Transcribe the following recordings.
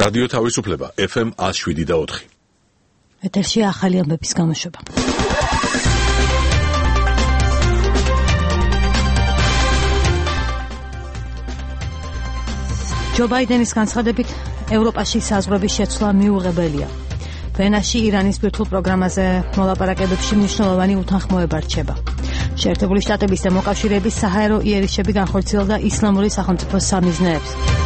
რადიო თავისუფლება FM 107.4. ეთერში ახალი ამბების გამოშვება. ჯო ბაიდენის განცხადებით ევროპაში საზღვრების შეცვლა მიუღებელია. ვენაში ირანის ბირთვულ პროგრამაზე მოლაპარაკებებში მნიშვნელოვანი უთანხმოება რჩება. შეერთებული შტატების და მოკავშირეების საჰაერო იერიშები განხორციელდა ისლამური სახელმწიფოს სამიზნეებს.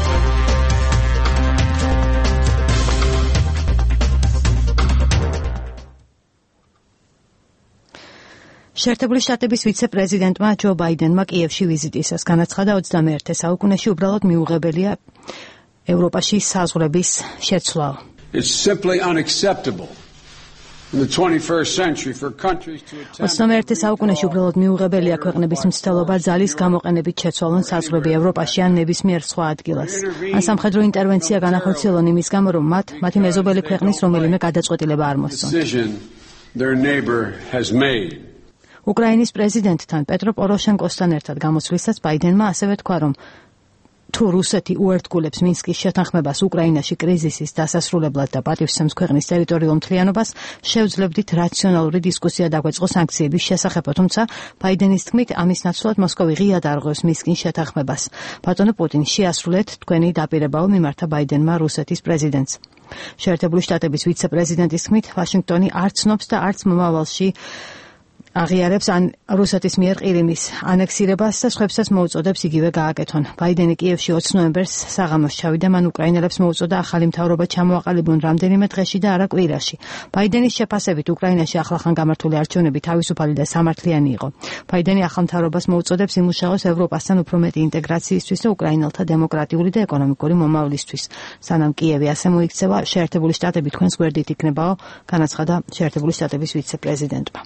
შეერთებული შტატების ვიცე-პრეზიდენტმა ჯო ბაიდენმა კიევში ვიზიტისას განაცხადა 21 საუკუნეში უბრალოდ მიუღებელია ევროპაში საზღვრების შეცვლა. It's simply unacceptable in the 21st century for countries to attempt 21 საუკუნეში უბრალოდ მიუღებელია ქვეყნების მცდელობა ძალის გამოყენებით შეცვალონ საზღვრები ევროპაში ან ნებისმიერ სხვა ადგილას. ან სამხედრო ინტერვენცია განახორციელონ იმის გამო, რომ მათი მეზობელი ქვეყნის რომელიმე გადაწყვეტილება არ მოსწონ. their neighbor has made. უკრაინის პრეზიდენტთან პეტრო პოროშენკოსთან ერთად გამოსვლისას ბაიდენმა ასევე თქვა, რომ თუ რუსეთი უერთგულებს მინსკის შეთანხმებას უკრაინაში კრიზისის დასასრულებლად და პატივსცემს ქვეყნის ტერიტორიულ მთლიანობას, შევძლებდით რაციონალური დისკუსია დაგვეწყო სანქციების შესახებ, თუმცა ბაიდენის თქმით, ამის ნაცვლად მოსკოვი ღიად არღვევს მინსკის შეთანხმებას. ბატონო პუტინი, შეასრულეთ თქვენი დაპირებაო, მიმართა ბაიდენმა რუსეთის პრეზიდენტს. შეერთებული შტატების ვიცე-პრეზიდენტის თქმით, ვაშინგტონი არ ცნობს და არც მომავალში აღიარებს ან რუსეთის მიერ ყირიმის ანექსირებას და სხვებსაც მოუწოდებს იგივე გააკეთონ. ბაიდენი კიევში 20 ნოემბერს საღამოს ჩავიდა, მან უკრაინელებს მოუწოდა ახალი მთავრობა ჩამოაყალიბონ რამდენიმე დღეში და არა კვირაში. ბაიდენის შეფასებით უკრაინაში ახლახან გამართული არჩევნები თავისუფალი და სამართლიანი იყო. ბაიდენი ახალ მთავრობას მოუწოდებს იმუშაოს ევროპასთან უფრო მეტი ინტეგრაციისთვის და უკრაინელთა დემოკრატიული და ეკონომიკური მომავლისთვის. სანამ კიევი ასე მოიქცევა, შეერთებული შტატები თქვენს გვერდით იქნებაო, განაცხადა შეერთებული შტატების ვიცე-პრეზიდენტმა.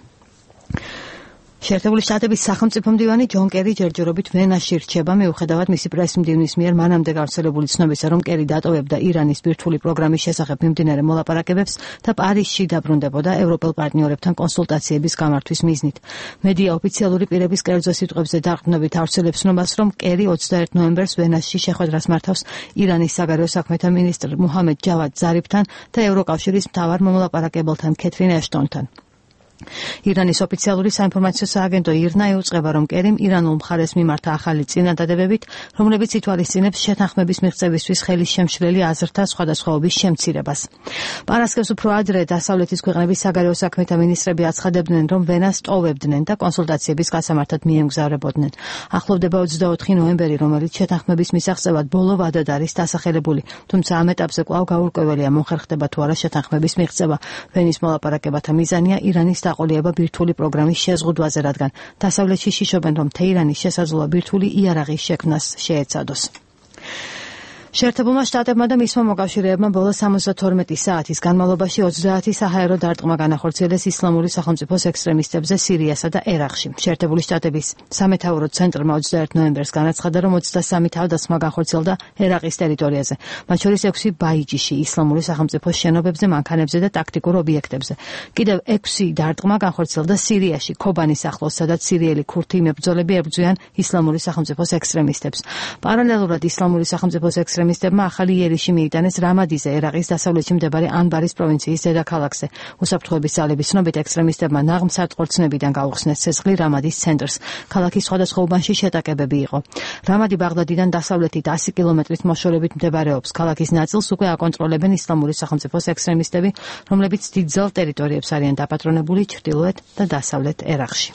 შეერთებული შტატების სახელმწიფო მდივანი ჯონ კერი ჯერჯერობით ვენაში რჩება, მიუხედავად მისი პრესმდივნის მიერ მანამდე გავრცელებული ცნობისა, რომ კერი დატოვებდა ირანის ბირთვული პროგრამის შესახებ მიმდინარე მოლაპარაკებებს და პარიზში დაბრუნდებოდა ევროპელ პარტნიორებთან კონსულტაციების გამართვის მიზნით. მედია ოფიციალური პირების კერძო სიტყვებზე დაყრდნობით ავრცელებს ცნობას, რომ კერი 21 ნოემბერს ვენაში შეხვედრას მართავს ირანის საგარეო საქმეთა მინისტრ მუჰამედ ჯავად ზარიფთან და ევროკავშირის მთავარ მომლაპარაკებელთან ქეთრინ ეშტონთან. ირანის ოფიციალური საინფორმაციო სააგენტო ირნა იუწყება, რომ კერიმ ირანულ მხარეს მიმართა ახალი წინადადებებით, რომლებიც ითვალისწინებს შეთანხმების მიღწევისთვის ხელის შემშლელი აზრთა სხვადასხვაობის შემცირებას. პარასკევს უფრო ადრე დასავლეთის ქვეყნების საგარეო საქმეთა მინისტრები აცხადებდნენ, რომ ვენას ტოვებდნენ და კონსულტაციების გასამართად მიემგზავრებოდნენ. ახლოვდება 24 ნოემბერი, რომელიც შეთანხმების მისაღწევად ბოლო ვადად არის დასახელებული, თუმცა ამ ეტაპზე კვლავ გაურკვეველია მომხერხდება თუ არა შეთანხმების მიღწევა. ვენის მოლაპარაკებათა მიზანია ირანის დაყოლება ბირთვული პროგრამის შეზღუდვაზე, რადგან დასავლეთში შიშობენ, რომ თეირანის შესაძლოა ბირთვული იარაღის შექმნას შეეცადოს. შეერთებულმა შტატებმა და მისმა მოკავშირეებმა ბოლო 72 საათის განმავლობაში 30 საჰაერო დარტყმა განახორციელეს ისლამური სახელმწიფოს ექსტრემისტებზე სირიასა და ერაყში. შეერთებული შტატების სამეთაურო ცენტრმა 21 ნოემბერს განაცხადა, რომ 23 თავდასხმა განხორციელდა ერაყის ტერიტორიაზე, მათ შორის 6 ბაიჯიში, ისლამური სახელმწიფოს შენობებზე, მანქანებზე და ტაქტიკურ ობიექტებზე. კიდევ 6 დარტყმა განხორციელდა სირიაში, ქობანის ახლოს, სადაც სირიელი ქურთი მებრძოლები ებრძვიან ისლამური სახელმწიფოს ექსტრემისტებს. პარალელურად ისლამური სახელმწიფოს ექსტრემისტებმა ახალი იერიში მიიტანეს რამადიზე, ერაყის დასავლეთში მდებარე ანბარის პროვინციის დედაქალაქზე. უსაფრთხოების ძალების ცნობით ექსტრემისტებმა ნაღმსარწყორცნებიდან გაუხსნეს ცეცხლი რამადის ცენტრს. ქალაქის სხვადასხვა უბანში შეტაკებები იყო. რამადი ბაღდადიდან დასავლეთით 100 კილომეტრით მოშორებით მდებარეობს. ქალაქის ნაწილს უკვე აკონტროლებენ ისლამური სახელმწიფოს ექსტრემისტები, რომლებიც დიდძალ ტერიტორიებს არიან დაპატრონებული ჩრდილოეთ და დასავლეთ ერაყში.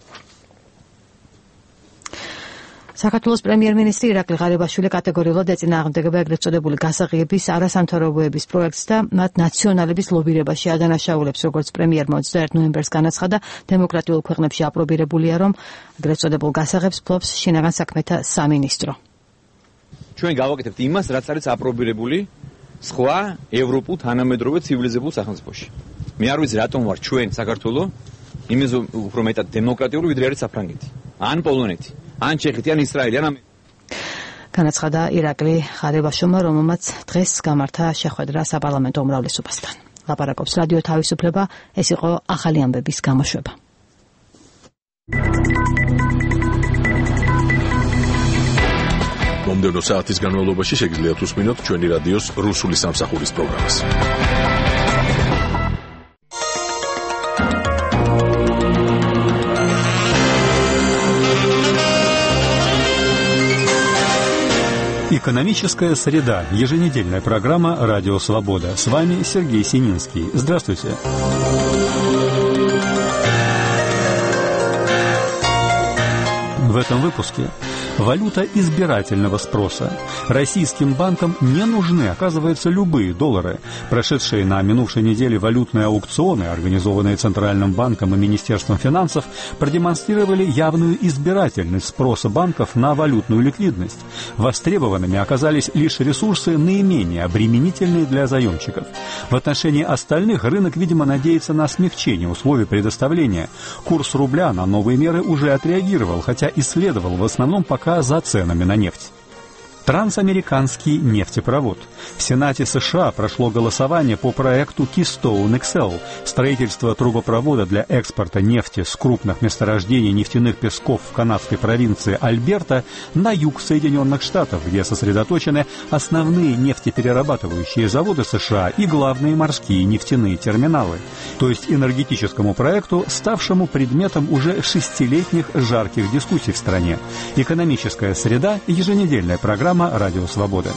საქართველოს პრემიერ-მინისტრი ირაკლი ღარიბაშვილი კატეგორიულად ეწინააღმდეგება ეგრეთ წოდებული გასაღებების არასამთავრობოების პროექტს და მათ ნაციონალების ლობირებაში ადანაშაულებს, როგორც პრემიერმა 21 ნოემბერს განაცხადა, დემოკრატიულ ქვეყნებში აპრობირებულია, რომ ეგრეთ წოდებულ გასაღებს ფლობს შინაგან საქმეთა სამინისტრო. ჩვენ გავაკეთებთ იმას, რაც არის აპრობირებული სხვა ევროპულ თანამედროვე ცივილიზებულ სახელმწიფოში. მე არ ვიცი რატომ ვარ ჩვენ საქართველო იმის უფრო მეტად დემოკრატიული ვიდრე არის საფრანგეთი, ან პოლონეთი, ან ჩეხეთი, ან ისრაელი, ან განაცხადა ირაკლი ღარიბაშვილმა, რომელმაც დღეს გამართა შეხვედრა საპარლამენტო უმრავლესობასთან. ლაპარაკობს რადიო თავისუფლება, ეს იყო ახალი ამბების გამოშვება. მომდევნო საათის განმავლობაში შეგიძლიათ უსმინოთ ჩვენი რადიოს რუსული სამსახურის პროგრამას. Экономическая среда. Еженедельная программа «Радио Свобода». С вами Сергей Сининский. Здравствуйте. В этом выпуске валюта избирательного спроса. Российским банкам не нужны, оказывается, любые доллары. Прошедшие на минувшей неделе валютные аукционы, организованные Центральным банком и Министерством финансов, продемонстрировали явную избирательность спроса банков на валютную ликвидность. Востребованными оказались лишь ресурсы наименее обременительные для заемщиков. В отношении остальных рынок, видимо, надеется на смягчение условий предоставления. Курс рубля на новые меры уже отреагировал, хотя и следовал в основном пока за ценами на нефть. Трансамериканский нефтепровод. В Сенате США прошло голосование по проекту Keystone XL – строительство трубопровода для экспорта нефти с крупных месторождений нефтяных песков в канадской провинции Альберта на юг Соединенных Штатов, где сосредоточены основные нефтеперерабатывающие заводы США и главные морские нефтяные терминалы, то есть энергетическому проекту, ставшему предметом уже 6-летних жарких дискуссий в стране. Экономическая среда, еженедельная программа «Радио Свобода».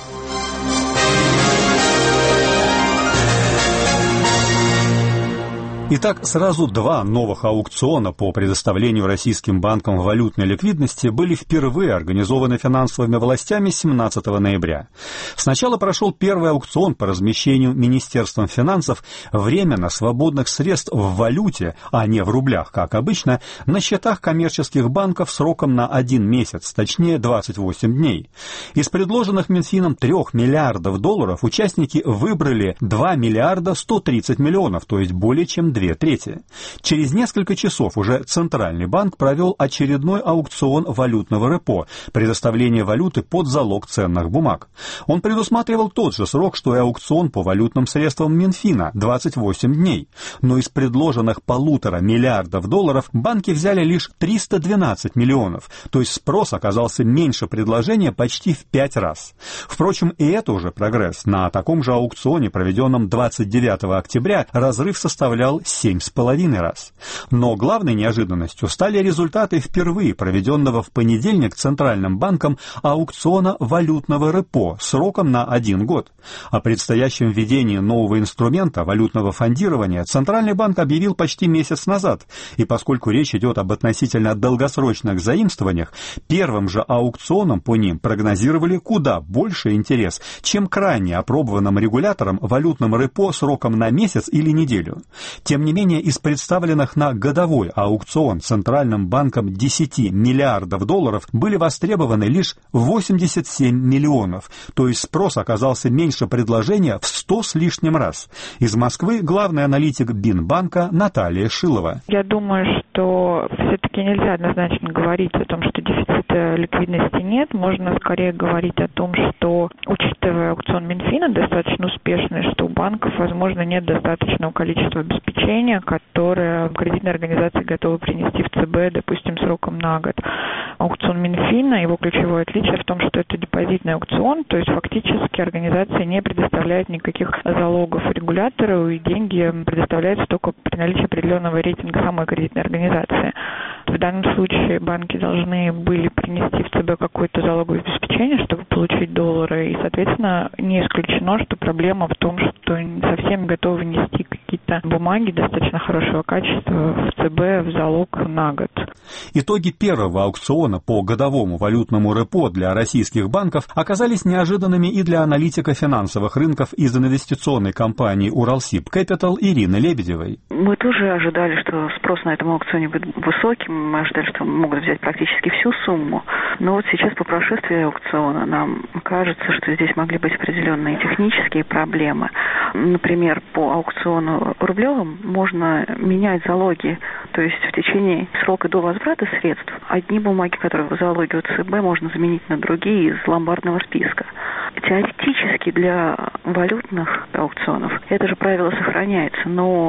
Итак, сразу два новых аукциона по предоставлению российским банкам валютной ликвидности были впервые организованы финансовыми властями 17 ноября. Сначала прошел первый аукцион по размещению Министерством финансов временно свободных средств в валюте, а не в рублях, как обычно, на счетах коммерческих банков сроком на 1 месяц, точнее 28 дней. Из предложенных Минфином 3 миллиардов долларов участники выбрали 2 миллиарда 130 миллионов, то есть более чем 2/3. Через несколько часов уже Центральный банк провел очередной аукцион валютного репо, предоставление валюты под залог ценных бумаг. Он предусматривал тот же срок, что и аукцион по валютным средствам Минфина – 28 дней. Но из предложенных 1,5 миллиардов долларов банки взяли лишь 312 миллионов, то есть спрос оказался меньше предложения почти в 5 раз. Впрочем, и это уже прогресс. На таком же аукционе, проведенном 29 октября, разрыв составлял 7,5 раз. Но главной неожиданностью стали результаты впервые проведенного в понедельник Центральным банком аукциона валютного репо сроком на 1 год. О предстоящем введении нового инструмента валютного фондирования Центральный банк объявил почти месяц назад, и поскольку речь идет об относительно долгосрочных заимствованиях, первым же аукционом по ним прогнозировали куда больше интерес, чем к ранее опробованным регулятором валютным репо сроком на месяц или неделю. Тем не менее, из представленных на годовой аукцион Центральным банком 10 миллиардов долларов были востребованы лишь 87 миллионов, то есть спрос оказался меньше предложения в 100 с лишним раз. Из Москвы главный аналитик Бинбанка Наталья Шилова. Я думаю, что все-таки нельзя однозначно говорить о том, что дефицита ликвидности нет. Можно скорее говорить о том, что, учитывая аукцион Минфина достаточно успешный, что у банков, возможно, нет достаточного количества обеспечения, которое кредитные организации готовы принести в ЦБ, допустим, сроком на год. Аукцион Минфина, его ключевое отличие в том, что это депозитный аукцион, то есть фактически организация не предоставляет никаких залогов регулятору, и деньги предоставляются только при наличии определенного рейтинга самой кредитной организации. В данном случае банки должны были принести в ЦБ какое-то залоговое обеспечение, чтобы получить доллары, и, соответственно, не исключено, что проблема в том, что не совсем готовы нести какие-то бумаги достаточно хорошего качества в ЦБ в залог на год. Итоги первого аукциона по годовому валютному репо для российских банков оказались неожиданными и для аналитика финансовых рынков из инвестиционной компании «Уралсиб Кэпитал» Ирины Лебедевой. Мы тоже ожидали, что спрос на этом аукционе будет высоким, мы ожидали, что могут взять практически всю сумму. Но вот сейчас по прошествии аукциона нам кажется, что здесь могли быть определенные технические проблемы. Например, по аукциону рублевым можно менять залоги, то есть в течение срока до возврата средств одни бумаги, которые в залоге у ЦБ, можно заменить на другие из ломбардного списка. Теоретически для валютных аукционов это же правило сохраняется, но еще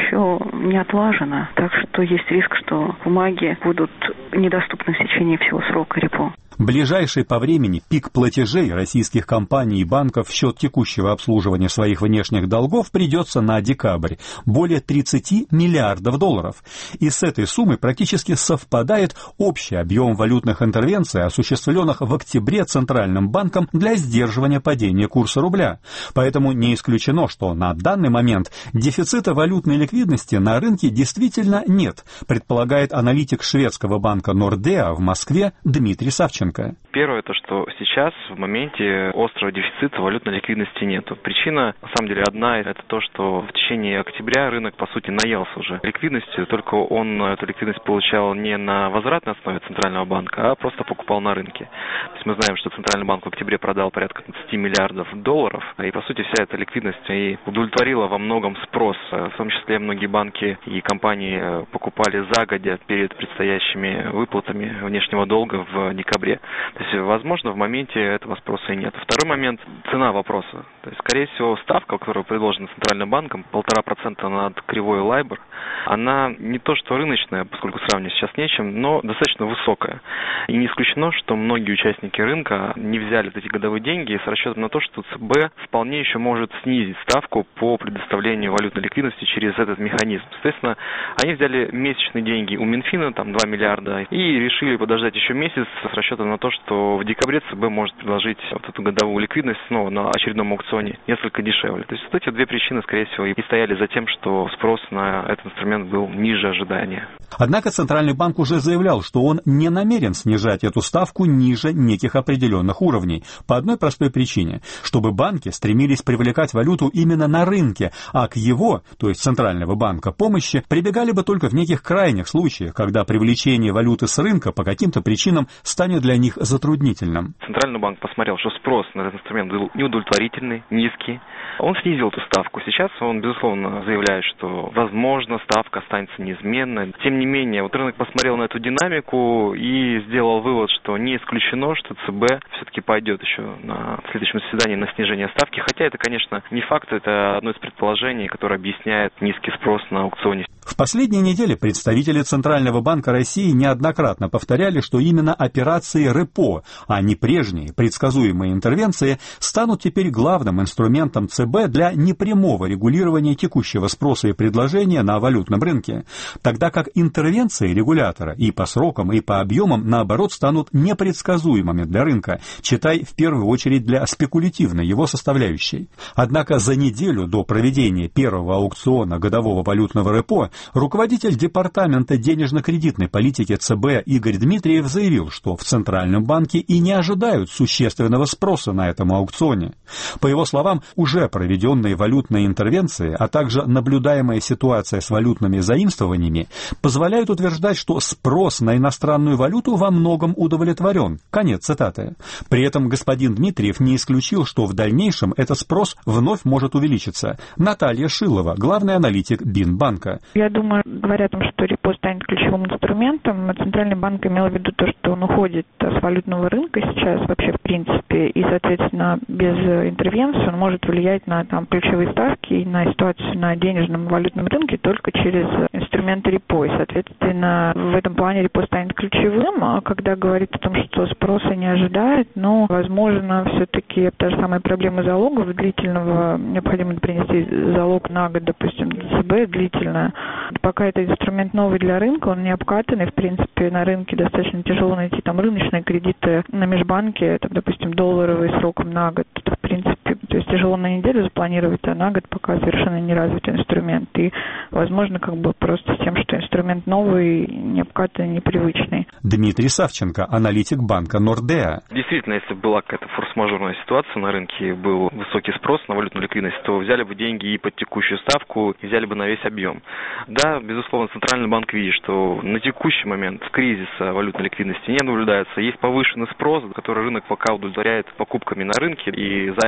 еще не отлажено, так что есть риск, что бумаги будут недоступны в течение всего срока репо. Ближайший по времени пик платежей российских компаний и банков в счет текущего обслуживания своих внешних долгов придется на декабрь – более 30 миллиардов долларов. И с этой суммой практически совпадает общий объем валютных интервенций, осуществленных в октябре Центральным банком для сдерживания падения курса рубля. Поэтому не исключено, что на данный момент дефицита валютной ликвидности на рынке действительно нет, предполагает аналитик шведского банка Nordea в Москве Дмитрий Савченко. Первое, то, что сейчас в моменте острого дефицита валютной ликвидности нету. Причина, на самом деле, одна, это то, что в течение октября рынок, по сути, наелся уже ликвидностью, только он эту ликвидность получал не на возвратной основе Центрального банка, а просто покупал на рынке. То есть мы знаем, что Центральный банк в октябре продал порядка 20 миллиардов долларов, и, по сути, вся эта ликвидность и удовлетворила во многом спрос. В том числе многие банки и компании покупали загодя перед предстоящими выплатами внешнего долга в декабре. То есть, возможно, в моменте этого спроса и нет. Второй момент – цена вопроса. То есть, скорее всего, ставка, которая предложена Центральным банком, 1,5% над кривой LIBOR, она не то что рыночная, поскольку сравнивать сейчас нечем, но достаточно высокая. И не исключено, что многие участники рынка не взяли эти годовые деньги с расчетом на то, что ЦБ вполне еще может снизить ставку по предоставлению валютной ликвидности через этот механизм. Соответственно, они взяли месячные деньги у Минфина, там 2 миллиарда, и решили подождать еще месяц с расчетом на то, что в декабре ЦБ может предложить вот эту годовую ликвидность снова на очередном аукционе несколько дешевле. То есть вот эти две причины, скорее всего, и стояли за тем, что спрос на этот инструмент был ниже ожидания. Однако Центральный банк уже заявлял, что он не намерен снижать эту ставку ниже неких определенных уровней. По одной простой причине, чтобы банки стремились привлекать валюту именно на рынке, а к его, то есть Центрального банка, помощи прибегали бы только в неких крайних случаях, когда привлечение валюты с рынка по каким-то причинам станет для них затруднительным. Центральный банк посмотрел, что спрос на этот инструмент был неудовлетворительный, низкий. Он снизил эту ставку. Сейчас он, безусловно, заявляет, что, возможно, ставка останется неизменной. Тем не менее, вот рынок посмотрел на эту динамику и сделал вывод, что не исключено, что ЦБ все-таки пойдет еще на следующем заседании на снижение ставки. Хотя это, конечно, не факт, это одно из предположений, которое объясняет низкий спрос на аукционе. В последние недели представители Центрального банка России неоднократно повторяли, что именно операции РЕПО, а не прежние предсказуемые интервенции, станут теперь главным инструментом ЦБ для непрямого регулирования текущего спроса и предложения на валютном рынке, тогда как интервенции регулятора и по срокам, и по объемам, наоборот, станут непредсказуемыми для рынка, читай в первую очередь для спекулятивной его составляющей. Однако за неделю до проведения первого аукциона годового валютного РЕПО руководитель Департамента денежно-кредитной политики ЦБ Игорь Дмитриев заявил, что в Центральном банке и не ожидают существенного спроса на этом аукционе. По его словам, уже проведенные валютные интервенции, а также наблюдаемая ситуация с валютными заимствованиями позволяют утверждать, что спрос на иностранную валюту во многом удовлетворен. Конец цитаты. При этом господин Дмитриев не исключил, что в дальнейшем этот спрос вновь может увеличиться. Наталья Шилова, главный аналитик Бинбанка. Я думаю, говоря о том, что репо станет ключевым инструментом, Центральный банк имел в виду то, что он уходит с валютного рынка сейчас вообще в принципе, и, соответственно, без интервенции он может влиять на ключевые ставки и на ситуацию на денежном валютном рынке только через инструменты репо. И, соответственно, в этом плане репо станет ключевым. А когда говорит о том, что спроса не ожидает, возможно, все-таки та же самая проблема залогов длительного, необходимо принести залог на год, допустим, ДЦБ длительно. Пока это инструмент новый для рынка, он не обкатанный, в принципе, на рынке достаточно тяжело найти рыночные кредиты на межбанке, допустим, долларовые сроком на год. Это, в принципе, то есть тяжело на неделю запланировать, а на год пока совершенно не развитый инструмент. И, возможно, просто с тем, что инструмент новый, не обкатанный, непривычный. Дмитрий Савченко, аналитик банка Nordea. Действительно, если была какая-то форс-мажорная ситуация на рынке, был высокий спрос на валютную ликвидность, то взяли бы деньги и под текущую ставку, и взяли бы на весь объем. Да, безусловно, Центральный банк видит, что на текущий момент кризиса валютной ликвидности не наблюдается. Есть повышенный спрос, который рынок пока удовлетворяет покупками на рынке и займами,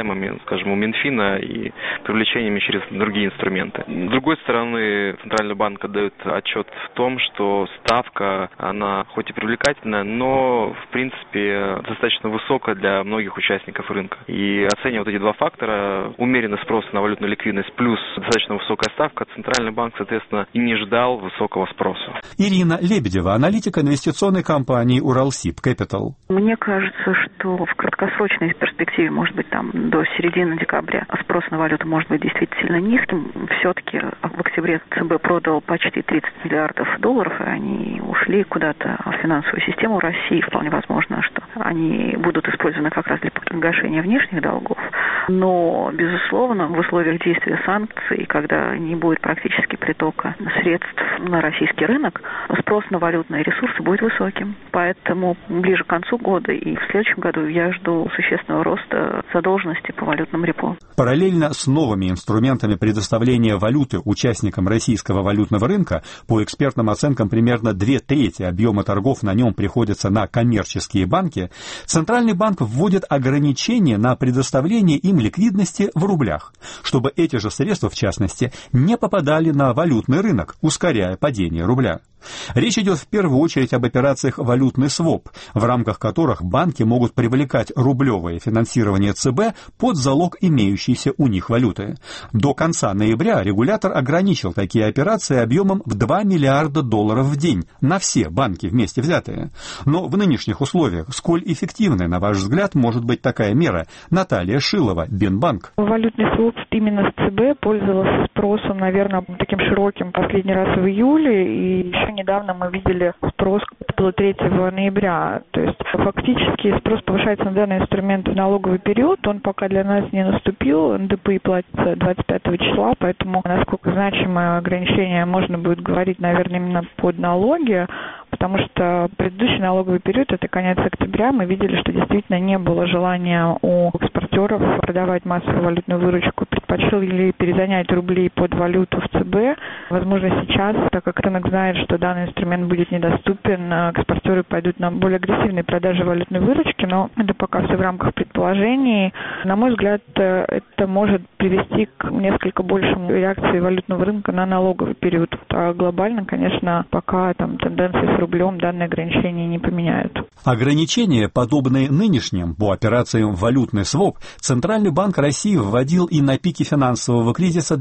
скажем, у Минфина и привлечениями через другие инструменты. С другой стороны, Центральный банк отдает отчет в том, что ставка, она хоть и привлекательная, но, в принципе, достаточно высокая для многих участников рынка. И оценивая вот эти два фактора, умеренный спрос на валютную ликвидность плюс достаточно высокая ставка, Центральный банк, соответственно, и не ждал высокого спроса. Ирина Лебедева, аналитик инвестиционной компании Уралсиб Capital. Мне кажется, что в краткосрочной перспективе, может быть, там до середины декабря спрос на валюту может быть действительно низким. Все-таки в октябре ЦБ продал почти 30 миллиардов долларов, и они ушли куда-то в финансовую систему России. Вполне возможно, что они будут использованы как раз для погашения внешних долгов. Но, безусловно, в условиях действия санкций, когда не будет практически притока средств на российский рынок, спрос на валютные ресурсы будет высоким. Поэтому ближе к концу года и в следующем году я жду существенного роста задолженности по валютным репо. Параллельно с новыми инструментами предоставления валюты участникам российского валютного рынка, по экспертным оценкам примерно 2/3 объема торгов на нем приходится на коммерческие банки, Центральный банк вводит ограничения на предоставление им ликвидности в рублях, чтобы эти же средства, в частности, не попадали на валютный рынок, ускоряя падение рубля. Речь идет в первую очередь об операциях валютный своп, в рамках которых банки могут привлекать рублевое финансирование ЦБ под залог имеющейся у них валюты. До конца ноября регулятор ограничил такие операции объемом в $2 миллиарда в день на все банки вместе взятые. Но в нынешних условиях сколь эффективной, на ваш взгляд, может быть такая мера? Наталья Шилова, Бинбанк. Валютный своп именно с ЦБ пользовался спросом, наверное, таким широким последний раз в июле, и еще недавно мы видели спрос, это было 3 ноября. То есть фактически спрос повышается на данный инструмент в налоговый период. Он пока для нас не наступил. НДПИ платится 25 числа, поэтому насколько значимое ограничение можно будет говорить, наверное, именно под налоги. Потому что предыдущий налоговый период, это конец октября, мы видели, что действительно не было желания у экспортеров продавать массовую валютную выручку, предпочли перезанять рубли под валюту в ЦБ. Возможно, сейчас, так как рынок знает, что данный инструмент будет недоступен, экспортеры пойдут на более агрессивные продажи валютной выручки, но это пока все в рамках предположений. На мой взгляд, это может привести к несколько большему реакции валютного рынка на налоговый период. А глобально, конечно, пока там тенденции с рублем данные ограничения не поменяют. Ограничения, подобные нынешним по операциям валютный своп, Центральный банк России вводил и на пике финансового кризиса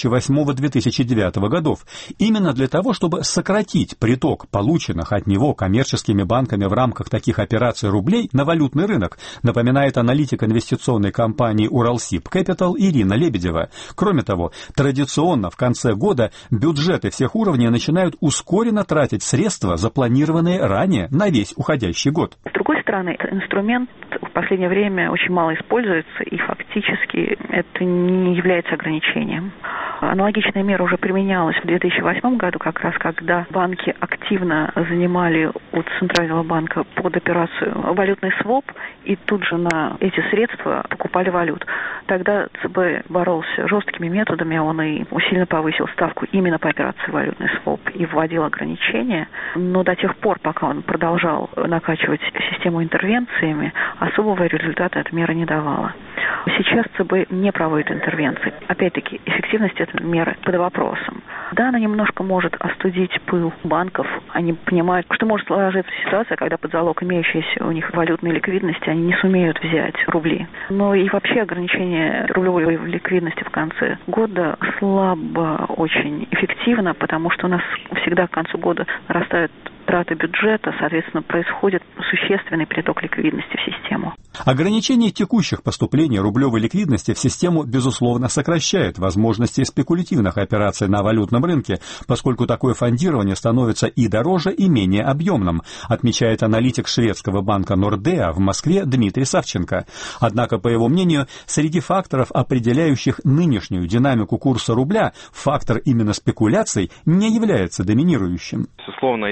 2008-2009 годов, именно для того, чтобы сократить приток полученных от него коммерческими банками в рамках таких операций рублей на валютный рынок, напоминает аналитик инвестиционной компании Уралсиб Capital Ирина Лебедева. Кроме того, традиционно в конце года бюджеты всех уровней начинают ускоренно тратить средства, запланированные ранее на весь уходящий год. С другой стороны, этот инструмент в последнее время очень мало используется, и фактически это не является ограничением. Аналогичная мера уже применялась в 2008 году, как раз когда банки активно занимали у Центрального банка под операцию валютный своп, и тут же на эти средства покупали валюту. Тогда ЦБ боролся жесткими методами, он и усиленно повысил ставку именно по операции валютный своп и вводил ограничения, но до тех пор, пока он продолжал накачивать систему интервенциями, особого результата эта мера не давала. Сейчас ЦБ не проводит интервенции. Опять-таки, эффективность этой меры под вопросом. Да, она немножко может остудить пыл банков. Они понимают, что может сложиться ситуация, когда под залог имеющейся у них валютной ликвидности они не сумеют взять рубли. Но и вообще ограничение рублевой ликвидности в конце года слабо очень эффективно, потому что у нас всегда к концу года нарастают траты бюджета, соответственно, происходит существенный приток ликвидности в систему. Ограничение текущих поступлений рублевой ликвидности в систему, безусловно, сокращает возможности спекулятивных операций на валютном рынке, поскольку такое фондирование становится и дороже, и менее объемным, отмечает аналитик шведского банка Nordea в Москве Дмитрий Савченко. Однако, по его мнению, среди факторов, определяющих нынешнюю динамику курса рубля, фактор именно спекуляций не является доминирующим. Безусловно, если раньше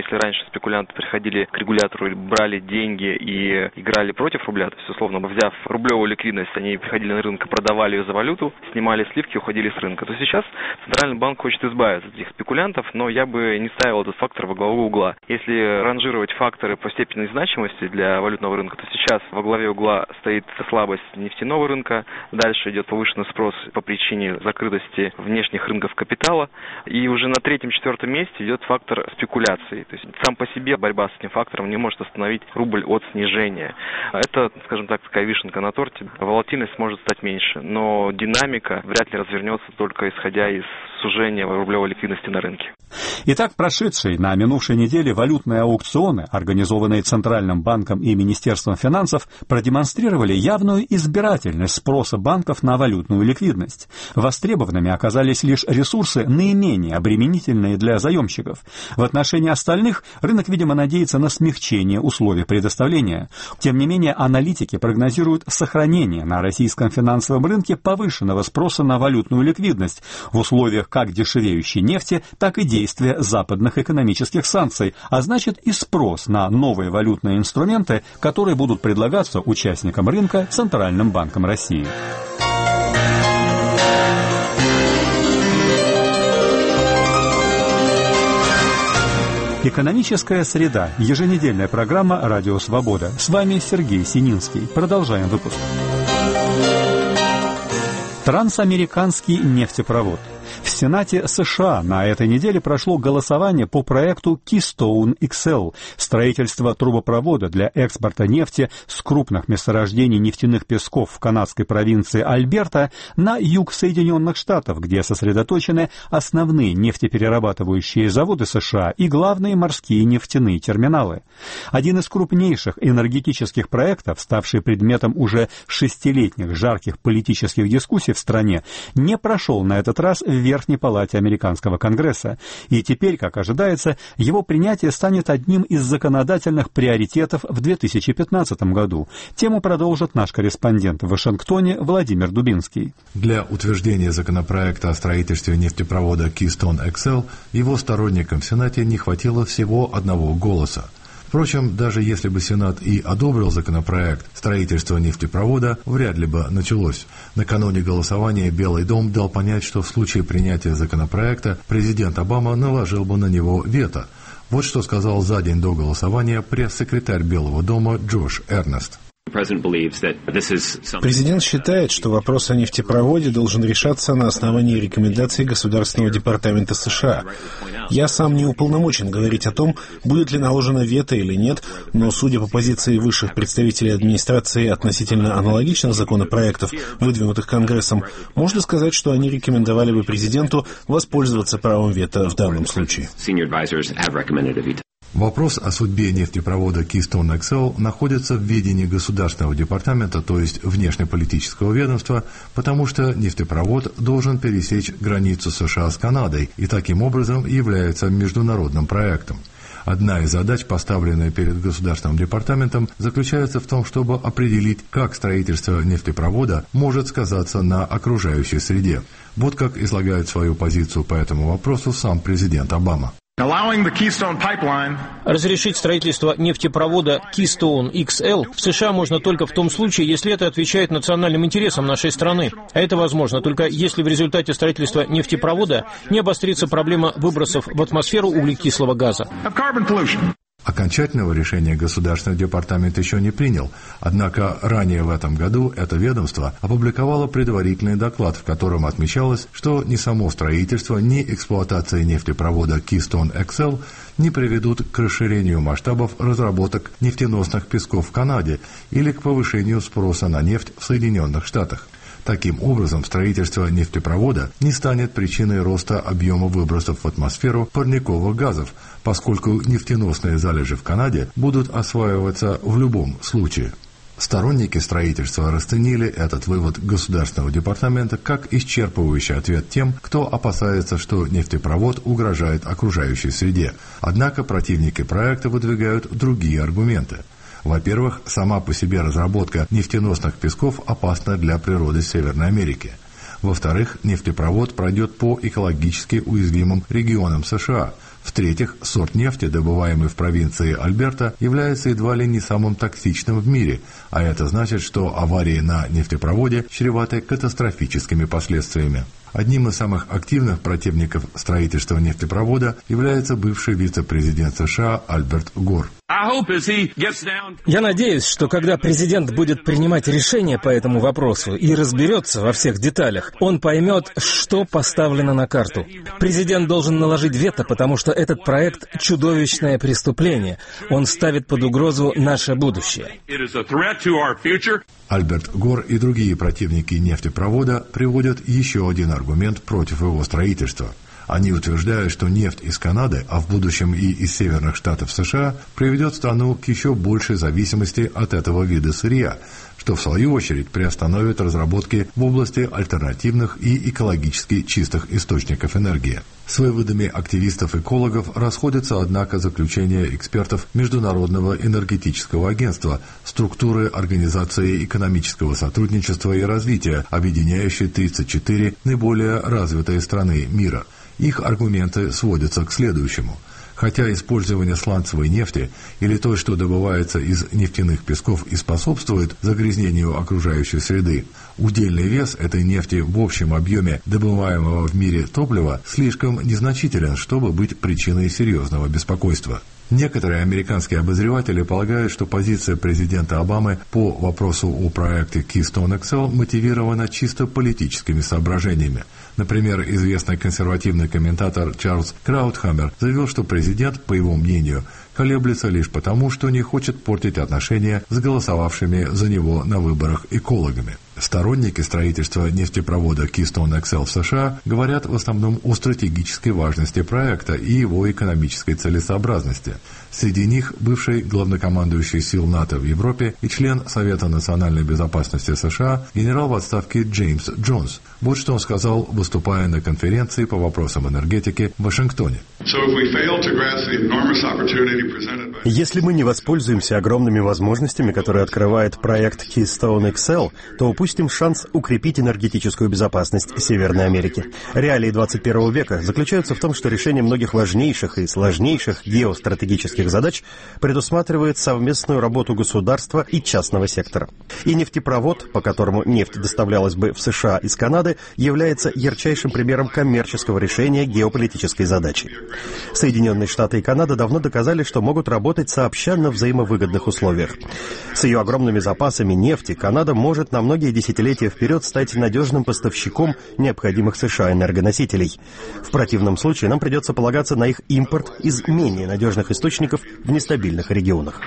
спекулянты приходили к регулятору, брали деньги и играли против рубля, то есть, условно, взяв рублевую ликвидность, они приходили на рынок, продавали ее за валюту, снимали сливки, уходили с рынка. То сейчас Центральный банк хочет избавиться от этих спекулянтов, но я бы не ставил этот фактор во главу угла. Если ранжировать факторы по степени значимости для валютного рынка, то сейчас во главе угла стоит слабость нефтяного рынка, дальше идет повышенный спрос по причине закрытости внешних рынков капитала, и уже на третьем-четвертом месте идет фактор спекуляции. То есть сам по себе борьба с этим фактором не может остановить рубль от снижения. Это, скажем так, такая вишенка на торте. Волатильность может стать меньше, но динамика вряд ли развернется только исходя из сужения рублевой ликвидности на рынке. Итак, прошедшие на минувшей неделе валютные аукционы, организованные Центральным банком и Министерством финансов, продемонстрировали явную избирательность спроса банков на валютную ликвидность. Востребованными оказались лишь ресурсы наименее обременительные для заемщиков. В отношении остальных рынок, видимо, надеется на смягчение условий предоставления. Тем не менее, аналитики прогнозируют сохранение на российском финансовом рынке повышенного спроса на валютную ликвидность в условиях как дешевеющей нефти, так и действия западных экономических санкций, а значит и спрос на новые валютные инструменты, которые будут предлагаться участникам рынка Центральным банком России. Экономическая среда. Еженедельная программа «Радио Свобода». С вами Сергей Сининский. Продолжаем выпуск. Трансамериканский нефтепровод. В Сенате США на этой неделе прошло голосование по проекту Keystone XL – строительство трубопровода для экспорта нефти с крупных месторождений нефтяных песков в канадской провинции Альберта на юг Соединенных Штатов, где сосредоточены основные нефтеперерабатывающие заводы США и главные морские нефтяные терминалы. Один из крупнейших энергетических проектов, ставший предметом уже 6-летних жарких политических дискуссий в стране, не прошел на этот раз в Верхней палате американского Конгресса, и теперь, как ожидается, его принятие станет одним из законодательных приоритетов в 2015 году. Тему продолжит наш корреспондент в Вашингтоне Владимир Дубинский. Для утверждения законопроекта о строительстве нефтепровода Keystone XL его сторонникам в Сенате не хватило всего одного голоса. Впрочем, даже если бы Сенат и одобрил законопроект, строительство нефтепровода вряд ли бы началось. Накануне голосования Белый дом дал понять, что в случае принятия законопроекта президент Обама наложил бы на него вето. Вот что сказал за день до голосования пресс-секретарь Белого дома Джош Эрнест. Президент считает, что вопрос о нефтепроводе должен решаться на основании рекомендаций Государственного департамента США. Я сам не уполномочен говорить о том, будет ли наложено вето или нет, но, судя по позиции высших представителей администрации относительно аналогичных законопроектов, выдвинутых Конгрессом, можно сказать, что они рекомендовали бы президенту воспользоваться правом вето в данном случае. Вопрос о судьбе нефтепровода Keystone XL находится в ведении Государственного департамента, то есть внешнеполитического ведомства, потому что нефтепровод должен пересечь границу США с Канадой и таким образом является международным проектом. Одна из задач, поставленная перед Государственным департаментом, заключается в том, чтобы определить, как строительство нефтепровода может сказаться на окружающей среде. Вот как излагает свою позицию по этому вопросу сам президент Обама. Разрешить строительство нефтепровода Keystone XL в США можно только в том случае, если это отвечает национальным интересам нашей страны. А это возможно только если в результате строительства нефтепровода не обострится проблема выбросов в атмосферу углекислого газа. Окончательного решения Государственный департамент еще не принял, однако ранее в этом году это ведомство опубликовало предварительный доклад, в котором отмечалось, что ни само строительство, ни эксплуатация нефтепровода Keystone XL не приведут к расширению масштабов разработок нефтеносных песков в Канаде или к повышению спроса на нефть в Соединенных Штатах. Таким образом, строительство нефтепровода не станет причиной роста объема выбросов в атмосферу парниковых газов, поскольку нефтеносные залежи в Канаде будут осваиваться в любом случае. Сторонники строительства расценили этот вывод Государственного департамента как исчерпывающий ответ тем, кто опасается, что нефтепровод угрожает окружающей среде. Однако противники проекта выдвигают другие аргументы. Во-первых, сама по себе разработка нефтеносных песков опасна для природы Северной Америки. Во-вторых, нефтепровод пройдет по экологически уязвимым регионам США, В-третьих, сорт нефти, добываемый в провинции Альберта, является едва ли не самым токсичным в мире, а это значит, что аварии на нефтепроводе чреваты катастрофическими последствиями. Одним из самых активных противников строительства нефтепровода является бывший вице-президент США Альберт Гор. Я надеюсь, что когда президент будет принимать решение по этому вопросу и разберется во всех деталях, он поймет, что поставлено на карту. Президент должен наложить вето, потому что этот проект – чудовищное преступление. Он ставит под угрозу наше будущее. Альберт Гор и другие противники нефтепровода приводят еще один аргумент против его строительства. Они утверждают, что нефть из Канады, а в будущем и из северных штатов США, приведет страну к еще большей зависимости от этого вида сырья, что в свою очередь приостановит разработки в области альтернативных и экологически чистых источников энергии. С выводами активистов-экологов расходятся, однако, заключения экспертов Международного энергетического агентства, структуры Организации экономического сотрудничества и развития, объединяющей 34 наиболее развитые страны мира. Их аргументы сводятся к следующему. Хотя использование сланцевой нефти или той, что добывается из нефтяных песков, и способствует загрязнению окружающей среды, удельный вес этой нефти в общем объеме добываемого в мире топлива слишком незначителен, чтобы быть причиной серьезного беспокойства. Некоторые американские обозреватели полагают, что позиция президента Обамы по вопросу о проекте Keystone XL мотивирована чисто политическими соображениями. Например, известный консервативный комментатор Чарльз Краутхаммер заявил, что президент, по его мнению, колеблется лишь потому, что не хочет портить отношения с голосовавшими за него на выборах экологами. Сторонники строительства нефтепровода Keystone XL в США говорят в основном о стратегической важности проекта и его экономической целесообразности. Среди них бывший главнокомандующий сил НАТО в Европе и член Совета национальной безопасности США генерал в отставке Джеймс Джонс. Вот что он сказал, выступая на конференции по вопросам энергетики в Вашингтоне. Если мы не воспользуемся огромными возможностями, которые открывает проект Keystone XL, то упустим шанс укрепить энергетическую безопасность Северной Америки. Реалии 21 века заключаются в том, что решение многих важнейших и сложнейших геостратегических задач предусматривает совместную работу государства и частного сектора. И нефтепровод, по которому нефть доставлялась бы в США из Канады, является ярчайшим примером коммерческого решения геополитической задачи. Соединенные Штаты и Канада давно доказали, что могут работать сообща на взаимовыгодных условиях. С ее огромными запасами нефти Канада может на многие десятилетия вперед стать надежным поставщиком необходимых США энергоносителей. В противном случае нам придется полагаться на их импорт из менее надежных источников в нестабильных регионах.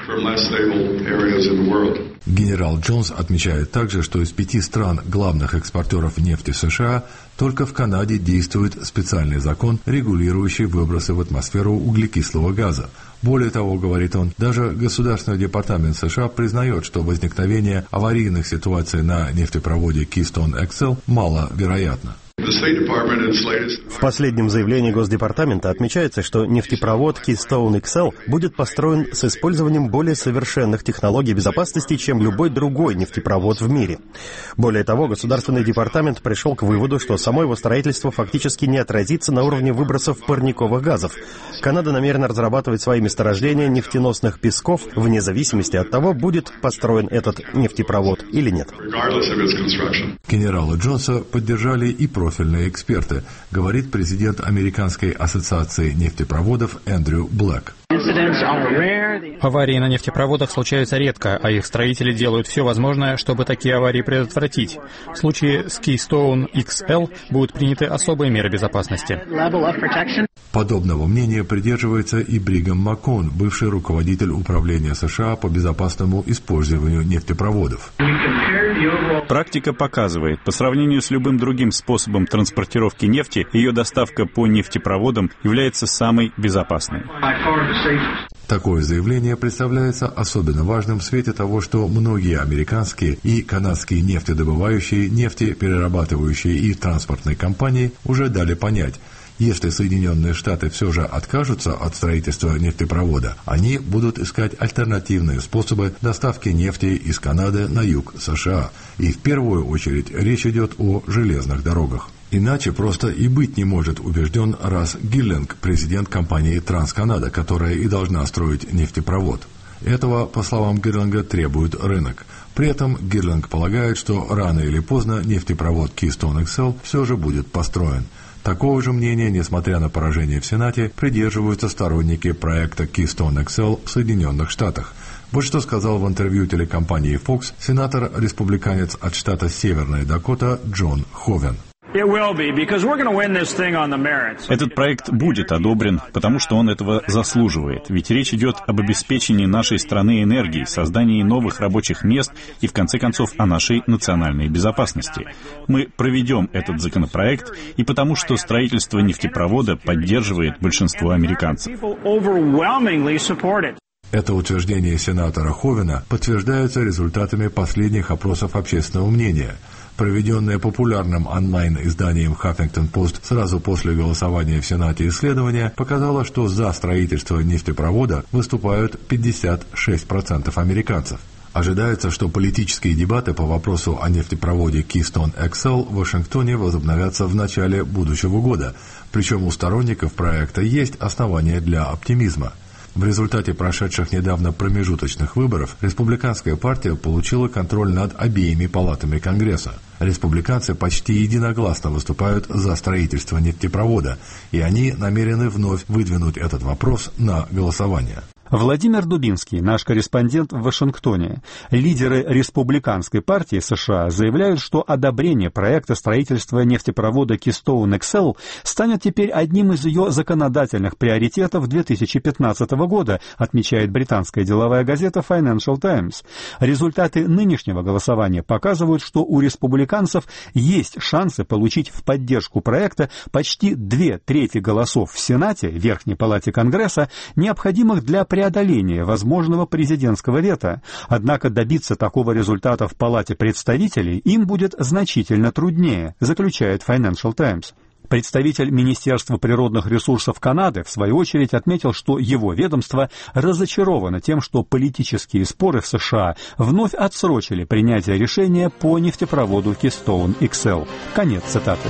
Генерал Джонс отмечает также, что из 5 стран, главных экспортеров нефти в США, только в Канаде действует специальный закон, регулирующий выбросы в атмосферу углекислого газа. Более того, говорит он, даже Государственный департамент США признает, что возникновение аварийных ситуаций на нефтепроводе Keystone XL маловероятно. В последнем заявлении Госдепартамента отмечается, что нефтепровод Keystone XL будет построен с использованием более совершенных технологий безопасности, чем любой другой нефтепровод в мире. Более того, Государственный департамент пришел к выводу, что само его строительство фактически не отразится на уровне выбросов парниковых газов. Канада намерена разрабатывать свои месторождения нефтеносных песков вне зависимости от того, будет построен этот нефтепровод или нет. Генерала Джонса поддержали и профильные эксперты, говорит президент Американской ассоциации нефтепроводов Эндрю Блэк. Аварии на нефтепроводах случаются редко, а их строители делают все возможное, чтобы такие аварии предотвратить. В случае с Keystone XL будут приняты особые меры безопасности. Подобного мнения придерживается и Бригам Маккон, бывший руководитель управления США по безопасному использованию нефтепроводов. Практика показывает, по сравнению с любым другим способом транспортировки нефти, ее доставка по нефтепроводам является самой безопасной. Такое заявление представляется особенно важным в свете того, что многие американские и канадские нефтедобывающие, нефтеперерабатывающие и транспортные компании уже дали понять, если Соединенные Штаты все же откажутся от строительства нефтепровода, они будут искать альтернативные способы доставки нефти из Канады на юг США. И в первую очередь речь идет о железных дорогах. Иначе просто и быть не может, убежден Рас Гиллинг, президент компании «Трансканада», которая и должна строить нефтепровод. Этого, по словам Гирлинга, требует рынок. При этом Гирлинг полагает, что рано или поздно нефтепровод Keystone XL все же будет построен. Такого же мнения, несмотря на поражение в Сенате, придерживаются сторонники проекта Keystone XL в Соединенных Штатах. Вот что сказал в интервью телекомпании Fox сенатор-республиканец от штата Северная Дакота Джон Ховен. Этот проект будет одобрен, потому что он этого заслуживает. Ведь речь идет об обеспечении нашей страны энергией, создании новых рабочих мест и, в конце концов, о нашей национальной безопасности. Мы проведем этот законопроект, и потому что строительство нефтепровода поддерживает большинство американцев. Это утверждение сенатора Ховена подтверждается результатами последних опросов общественного мнения. Проведенное популярным онлайн-изданием Huffington Post сразу после голосования в Сенате исследование показало, что за строительство нефтепровода выступают 56% американцев. Ожидается, что политические дебаты по вопросу о нефтепроводе Keystone XL в Вашингтоне возобновятся в начале будущего года, причем у сторонников проекта есть основания для оптимизма. В результате прошедших недавно промежуточных выборов республиканская партия получила контроль над обеими палатами Конгресса. Республиканцы почти единогласно выступают за строительство нефтепровода, и они намерены вновь выдвинуть этот вопрос на голосование. Владимир Дубинский, наш корреспондент в Вашингтоне. Лидеры республиканской партии США заявляют, что одобрение проекта строительства нефтепровода Keystone XL станет теперь одним из ее законодательных приоритетов 2015 года, отмечает британская деловая газета Financial Times. Результаты нынешнего голосования показывают, что у республиканцев есть шансы получить в поддержку проекта почти 2/3 голосов в Сенате, Верхней палате Конгресса, необходимых для преодоления возможного президентского вето. Однако добиться такого результата в Палате представителей им будет значительно труднее, заключает Financial Times. Представитель Министерства природных ресурсов Канады, в свою очередь, отметил, что его ведомство разочаровано тем, что политические споры в США вновь отсрочили принятие решения по нефтепроводу Keystone XL. Конец цитаты.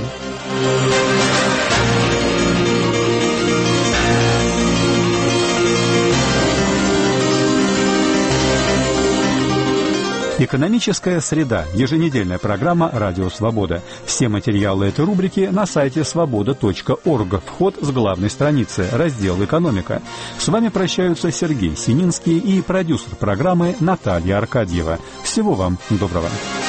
Экономическая среда. Еженедельная программа «Радио Свобода». Все материалы этой рубрики на сайте свобода.орг. Вход с главной страницы. Раздел «Экономика». С вами прощаются Сергей Сининский и продюсер программы Наталья Аркадьева. Всего вам доброго.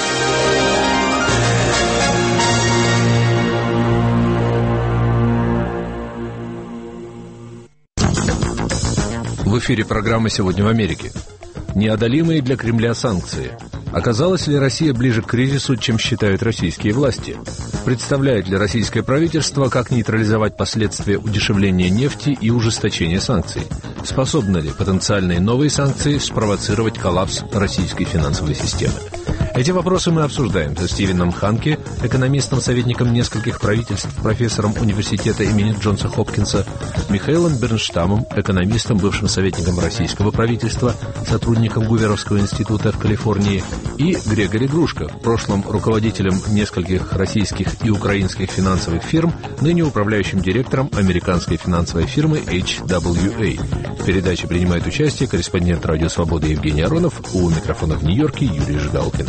В эфире программа «Сегодня в Америке». Неодолимые для Кремля санкции. Оказалась ли Россия ближе к кризису, чем считают российские власти? Представляет ли российское правительство, как нейтрализовать последствия удешевления нефти и ужесточения санкций? Способны ли потенциальные новые санкции спровоцировать коллапс российской финансовой системы? Эти вопросы мы обсуждаем со Стивеном Ханке, экономистом, советником нескольких правительств, профессором университета имени Джонса Хопкинса, Михаилом Бернштамом, экономистом, бывшим советником российского правительства, сотрудником Гуверовского института в Калифорнии, и Грегори Грушко, в прошлом руководителем нескольких российских и украинских финансовых фирм, ныне управляющим директором американской финансовой фирмы HWA. В передаче принимает участие корреспондент «Радио Свобода» Евгений Аронов, у микрофона в Нью-Йорке Юрий Жигалкин.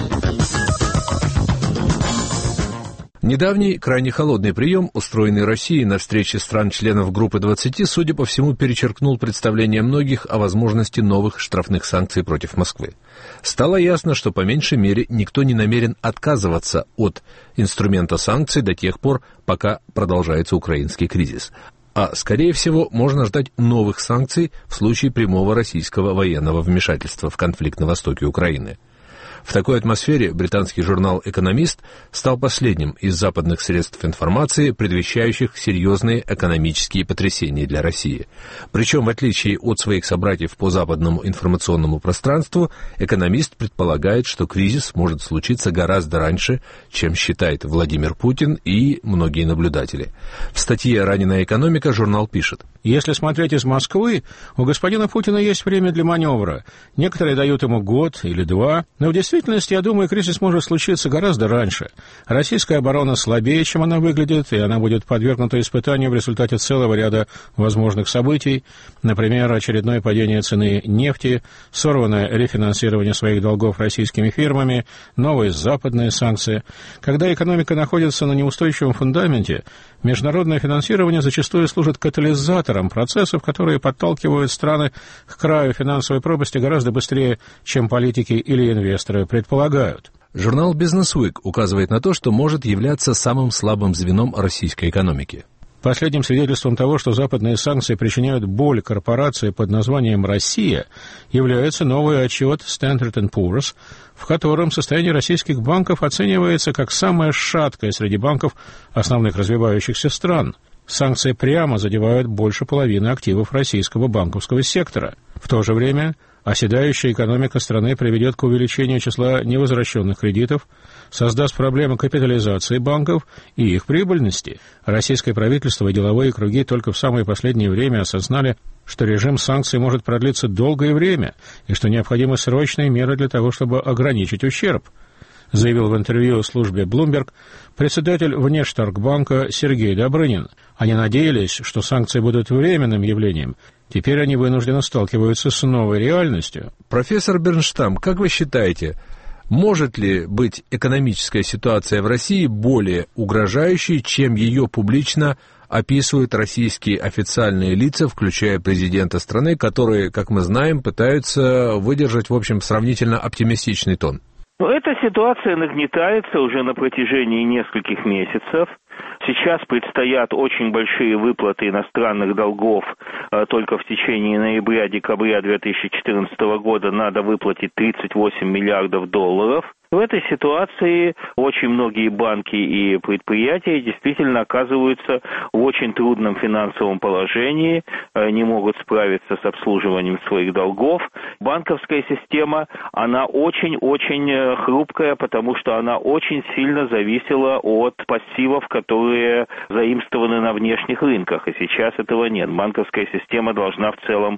Недавний, крайне холодный прием, устроенный Россией на встрече стран-членов Группы 20, судя по всему, перечеркнул представление многих о возможности новых штрафных санкций против Москвы. Стало ясно, что по меньшей мере никто не намерен отказываться от инструмента санкций до тех пор, пока продолжается украинский кризис. А, скорее всего, можно ждать новых санкций в случае прямого российского военного вмешательства в конфликт на востоке Украины. В такой атмосфере британский журнал «Экономист» стал последним из западных средств информации, предвещающих серьезные экономические потрясения для России. Причем, в отличие от своих собратьев по западному информационному пространству, «Экономист» предполагает, что кризис может случиться гораздо раньше, чем считает Владимир Путин и многие наблюдатели. В статье «Раненая экономика» журнал пишет: Если смотреть из Москвы, у господина Путина есть время для маневра. Некоторые дают ему год или два, но в действительности, я думаю, кризис может случиться гораздо раньше. Российская оборона слабее, чем она выглядит, и она будет подвергнута испытанию в результате целого ряда возможных событий, например, очередное падение цены нефти, сорванное рефинансирование своих долгов российскими фирмами, новые западные санкции. Когда экономика находится на неустойчивом фундаменте, международное финансирование зачастую служит катализатором процессов, которые подталкивают страны к краю финансовой пропасти гораздо быстрее, чем политики или инвесторы предполагают. Журнал Business Week указывает на то, что может являться самым слабым звеном российской экономики. Последним свидетельством того, что западные санкции причиняют боль корпорации под названием «Россия», является новый отчет Standard & Poor's, в котором состояние российских банков оценивается как самое шаткое среди банков основных развивающихся стран. Санкции прямо задевают больше половины активов российского банковского сектора. В то же время оседающая экономика страны приведет к увеличению числа невозвращенных кредитов, создаст проблемы капитализации банков и их прибыльности. Российское правительство и деловые круги только в самое последнее время осознали, что режим санкций может продлиться долгое время и что необходимы срочные меры для того, чтобы ограничить ущерб, заявил в интервью службе Bloomberg председатель Внешторгбанка Сергей Добрынин. Они надеялись, что санкции будут временным явлением. Теперь они вынужденно сталкиваются с новой реальностью. Профессор Бернштам, как вы считаете, может ли быть экономическая ситуация в России более угрожающей, чем ее публично описывают российские официальные лица, включая президента страны, которые, как мы знаем, пытаются выдержать, в общем, сравнительно оптимистичный тон? Эта ситуация нагнетается уже на протяжении нескольких месяцев. Сейчас предстоят очень большие выплаты иностранных долгов. Только в течение ноября-декабря 2014 года надо выплатить 38 миллиардов долларов. В этой ситуации очень многие банки и предприятия действительно оказываются в очень трудном финансовом положении, не могут справиться с обслуживанием своих долгов. Банковская система, она очень-очень хрупкая, потому что она очень сильно зависела от пассивов, которые заимствованы на внешних рынках, и сейчас этого нет. Банковская система должна в целом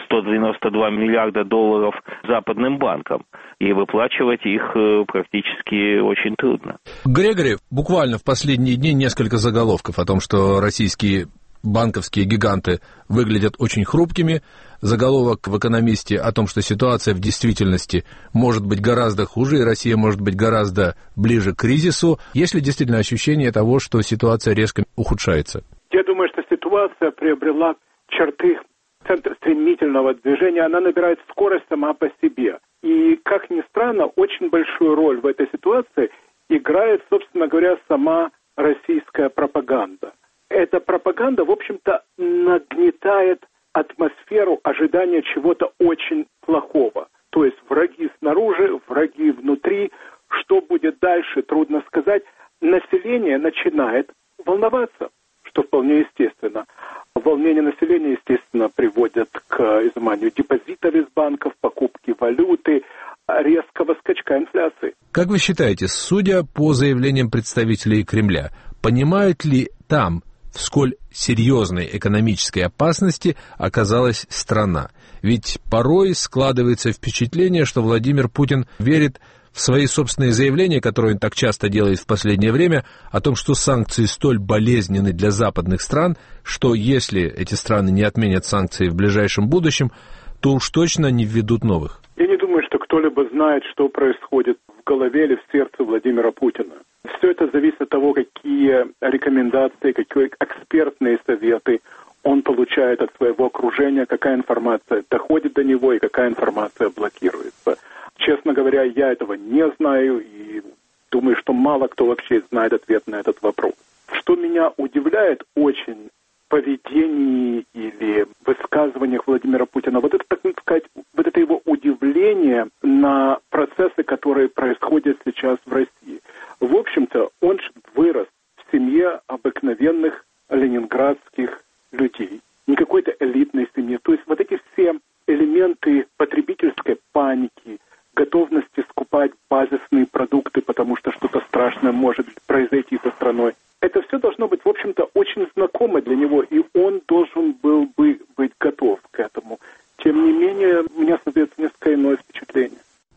192 миллиарда долларов западным банкам, и выплачивать их практически очень трудно. Грегори, буквально в последние дни несколько заголовков о том, что российские банковские гиганты выглядят очень хрупкими. Заголовок в «Экономисте» о том, что ситуация в действительности может быть гораздо хуже, и Россия может быть гораздо ближе к кризису. Есть ли действительно ощущение того, что ситуация резко ухудшается? Я думаю, что ситуация приобрела черты стремительного движения, она набирает скорость сама по себе. И, как ни странно, очень большую роль в этой ситуации играет, собственно говоря, сама российская пропаганда. Эта пропаганда, в общем-то, нагнетает атмосферу ожидания чего-то очень плохого. То есть враги снаружи, враги внутри. Что будет дальше, трудно сказать. Население начинает волноваться, что вполне естественно. Волнение населения, естественно, приводит к изыманию депозитов из банков, покупке валюты, резкого скачка инфляции. Как вы считаете, судя по заявлениям представителей Кремля, понимают ли там, в сколь серьезной экономической опасности оказалась страна? Ведь порой складывается впечатление, что Владимир Путин верит в свои собственные заявления, которые он так часто делает в последнее время, о том, что санкции столь болезненны для западных стран, что если эти страны не отменят санкции в ближайшем будущем, то уж точно не введут новых. Я не думаю, что кто-либо знает, что происходит в голове или в сердце Владимира Путина. Все это зависит от того, какие рекомендации, какие экспертные советы он получает от своего окружения, какая информация доходит до него и какая информация блокируется. Честно говоря, я этого не знаю и думаю, что мало кто вообще знает ответ на этот вопрос. Что меня удивляет очень в поведении или высказываниях Владимира Путина, вот это, так сказать, вот это его удивление на процессы, которые происходят сейчас в России. В общем-то, он вырос в семье обыкновенных ленинградских людей, не какой-то элитной семье. То есть вот эти все элементы потребительской паники, готовности скупать базисные продукты, потому что что-то страшное может произойти со страной. Это все должно быть, в общем-то, очень знакомо для него, и он должен был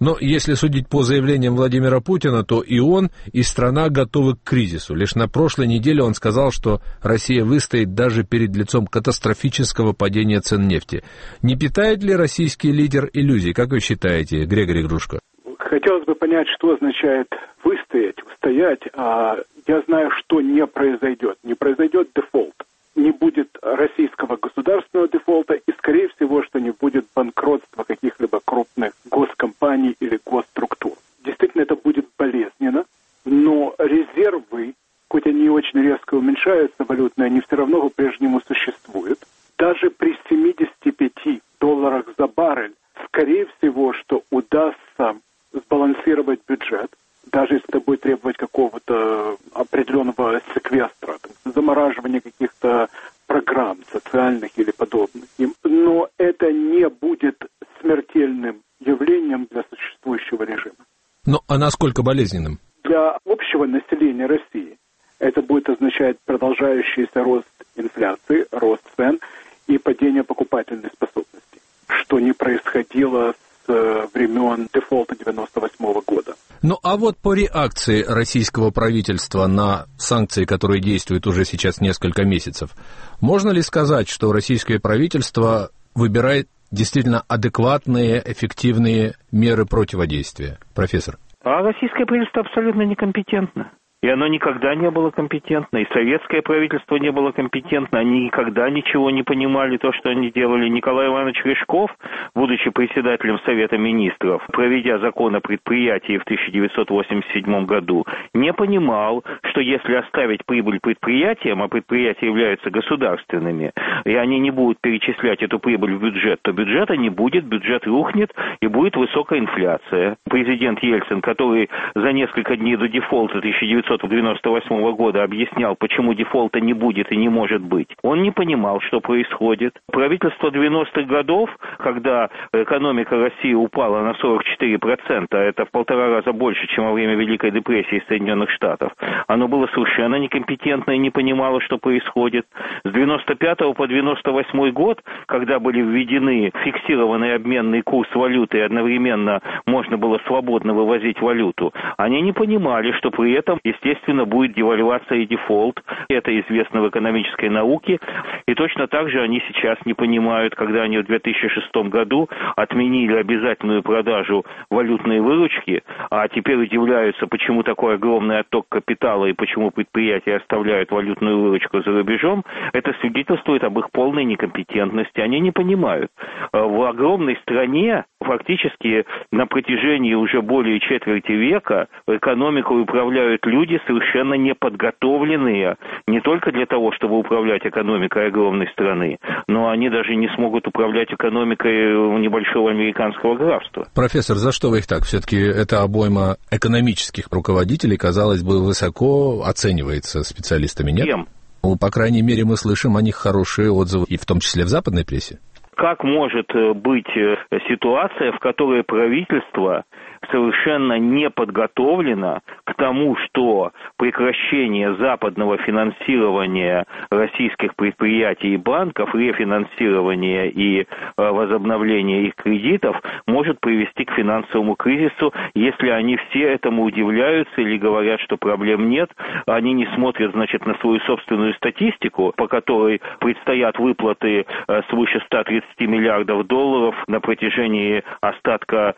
Но если судить по заявлениям Владимира Путина, то и он, и страна готовы к кризису. Лишь на прошлой неделе он сказал, что Россия выстоит даже перед лицом катастрофического падения цен нефти. Не питает ли российский лидер иллюзий? Как вы считаете, Григорий Грушко? Хотелось бы понять, что означает выстоять, устоять. Я знаю, что не произойдет. Не произойдет дефолт. Не будет российского государственного дефолта и, скорее всего, что не будет банкротства каких-либо крупных госкомпаний или госструктур. Действительно, это будет болезненно, но резервы, хоть они и очень резко уменьшаются, валютные, они все равно по-прежнему существуют. Даже при $75 за баррель, скорее всего, что удастся сбалансировать бюджет, даже если это будет требовать какого-то определенного секвестра, замораживания каких-то программ социальных или подобных. Но это не будет смертельным явлением для существующего режима. А насколько болезненным? Для общего населения России это будет означать продолжающийся рост инфляции, рост цен и падение покупательной способности, что не происходило с времен дефолта 1998 года. А вот по реакции российского правительства на санкции, которые действуют уже сейчас несколько месяцев, можно ли сказать, что российское правительство выбирает действительно адекватные, эффективные меры противодействия? Профессор. Российское правительство абсолютно некомпетентно. И оно никогда не было компетентно, и советское правительство не было компетентно, они никогда ничего не понимали, то, что они делали. Николай Иванович Рыжков, будучи председателем Совета Министров, проведя закон о предприятии в 1987 году, не понимал, что если оставить прибыль предприятиям, а предприятия являются государственными, и они не будут перечислять эту прибыль в бюджет, то бюджета не будет, бюджет рухнет, и будет высокая инфляция. Президент Ельцин, который за несколько дней до дефолта 1998 года объяснял, почему дефолта не будет и не может быть. Он не понимал, что происходит. Правительство 90-х годов, когда экономика России упала на 44%, это в 1,5 раза больше, чем во время Великой депрессии Соединенных Штатов, оно было совершенно некомпетентно и не понимало, что происходит. С 95 по 98 год, когда были введены фиксированный обменный курс валюты и одновременно можно было свободно вывозить валюту, они не понимали, что при этом, естественно, будет девальвация и дефолт. Это известно в экономической науке. И точно так же они сейчас не понимают, когда они в 2006 году отменили обязательную продажу валютной выручки, а теперь удивляются, почему такой огромный отток капитала и почему предприятия оставляют валютную выручку за рубежом. Это свидетельствует об их полной некомпетентности. Они не понимают. В огромной стране фактически на протяжении уже более четверти века экономику управляют люди, совершенно неподготовленные не только для того, чтобы управлять экономикой огромной страны, но они даже не смогут управлять экономикой небольшого американского графства. Профессор, за что вы их так? Все-таки эта обойма экономических руководителей, казалось бы, высоко оценивается специалистами, нет? Кем? По крайней мере, мы слышим о них хорошие отзывы, и в том числе в западной прессе. Как может быть ситуация, в которой правительство совершенно не подготовлено к тому, что прекращение западного финансирования российских предприятий и банков, рефинансирование и возобновление их кредитов может привести к финансовому кризису, если они все этому удивляются или говорят, что проблем нет, они не смотрят, значит, на свою собственную статистику, по которой предстоят выплаты свыше 130 миллиардов долларов на протяжении остатка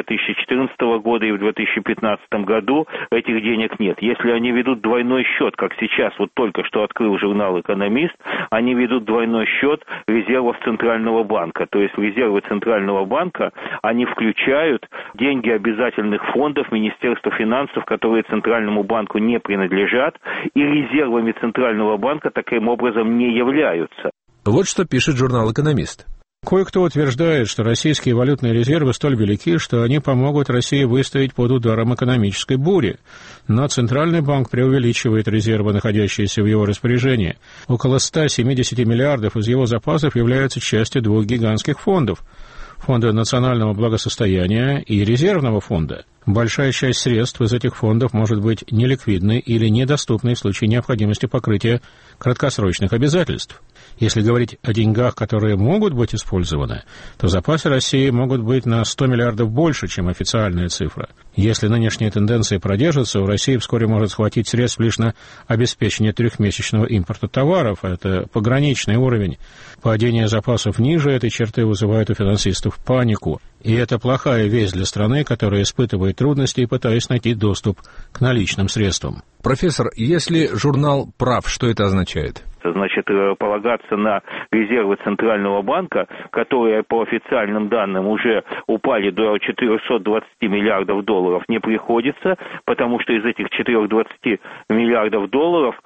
2014 года и в 2015 году этих денег нет. Если они ведут двойной счет, как сейчас, вот только что открыл журнал «Экономист», они ведут двойной счет резервов Центрального банка. То есть в резервы Центрального банка они включают деньги обязательных фондов Министерства финансов, которые Центральному банку не принадлежат, и резервами Центрального банка таким образом не являются. Вот что пишет журнал «Экономист». Кое-кто утверждает, что российские валютные резервы столь велики, что они помогут России выстоять под ударом экономической бури. Но Центральный банк преувеличивает резервы, находящиеся в его распоряжении. Около 170 миллиардов из его запасов являются частью двух гигантских фондов – Фонда национального благосостояния и резервного фонда. Большая часть средств из этих фондов может быть неликвидной или недоступной в случае необходимости покрытия краткосрочных обязательств. Если говорить о деньгах, которые могут быть использованы, то запасы России могут быть на 100 миллиардов больше, чем официальная цифра. Если нынешние тенденции продержатся, у России вскоре может хватить средств лишь на обеспечение трехмесячного импорта товаров. Это пограничный уровень. Падение запасов ниже этой черты вызывает у финансистов панику. И это плохая весть для страны, которая испытывает трудности, пытаясь найти доступ к наличным средствам. Профессор, если журнал прав, что это означает? Значит, полагаться на резервы Центрального банка, которые по официальным данным уже упали до 420 миллиардов долларов, не приходится, потому что из этих 420 миллиардов долларов